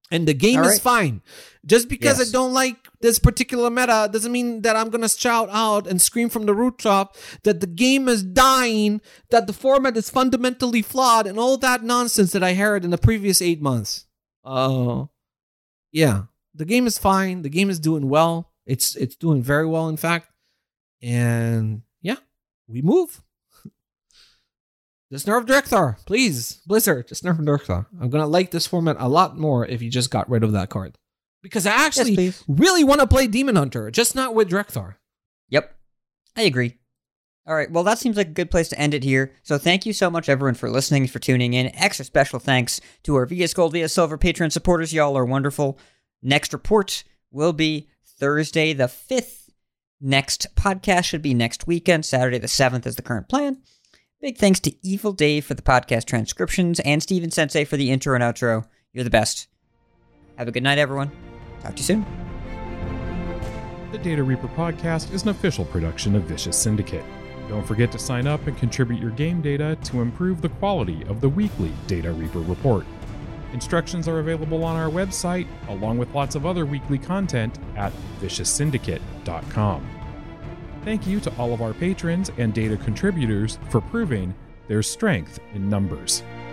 And the game
All
is
right.
fine. Just because
Yes.
I don't like this particular meta doesn't mean that I'm going to shout out and scream from the rooftop that the game is dying, that the format is fundamentally flawed, and all that nonsense that I heard in the previous eight months. Uh, yeah, the game is fine. The game is doing well. It's it's doing very well, in fact. And yeah, we move. Just nerf Director, please. Blizzard, just nerf Director. I'm going to like this format a lot more if you just got rid of that card. Because I actually
please.
really want to play Demon Hunter, just not with Director.
Yep, I agree. All right, well, that seems like a good place to end it here. So thank you so much, everyone, for listening, for tuning in. Extra special thanks to our V S Gold, V S Silver Patreon supporters. Y'all are wonderful. Next report will be Thursday the fifth. Next podcast should be next weekend. Saturday the seventh is the current plan. Big thanks to Evil Dave for the podcast transcriptions and Steven Sensei for the intro and outro. You're the best. Have a good night, everyone. Talk to you soon.
The Data Reaper podcast is an official production of Vicious Syndicate. Don't forget to sign up and contribute your game data to improve the quality of the weekly Data Reaper report. Instructions are available on our website, along with lots of other weekly content at vicious syndicate dot com. Thank you to all of our patrons and data contributors for proving there's strength in numbers.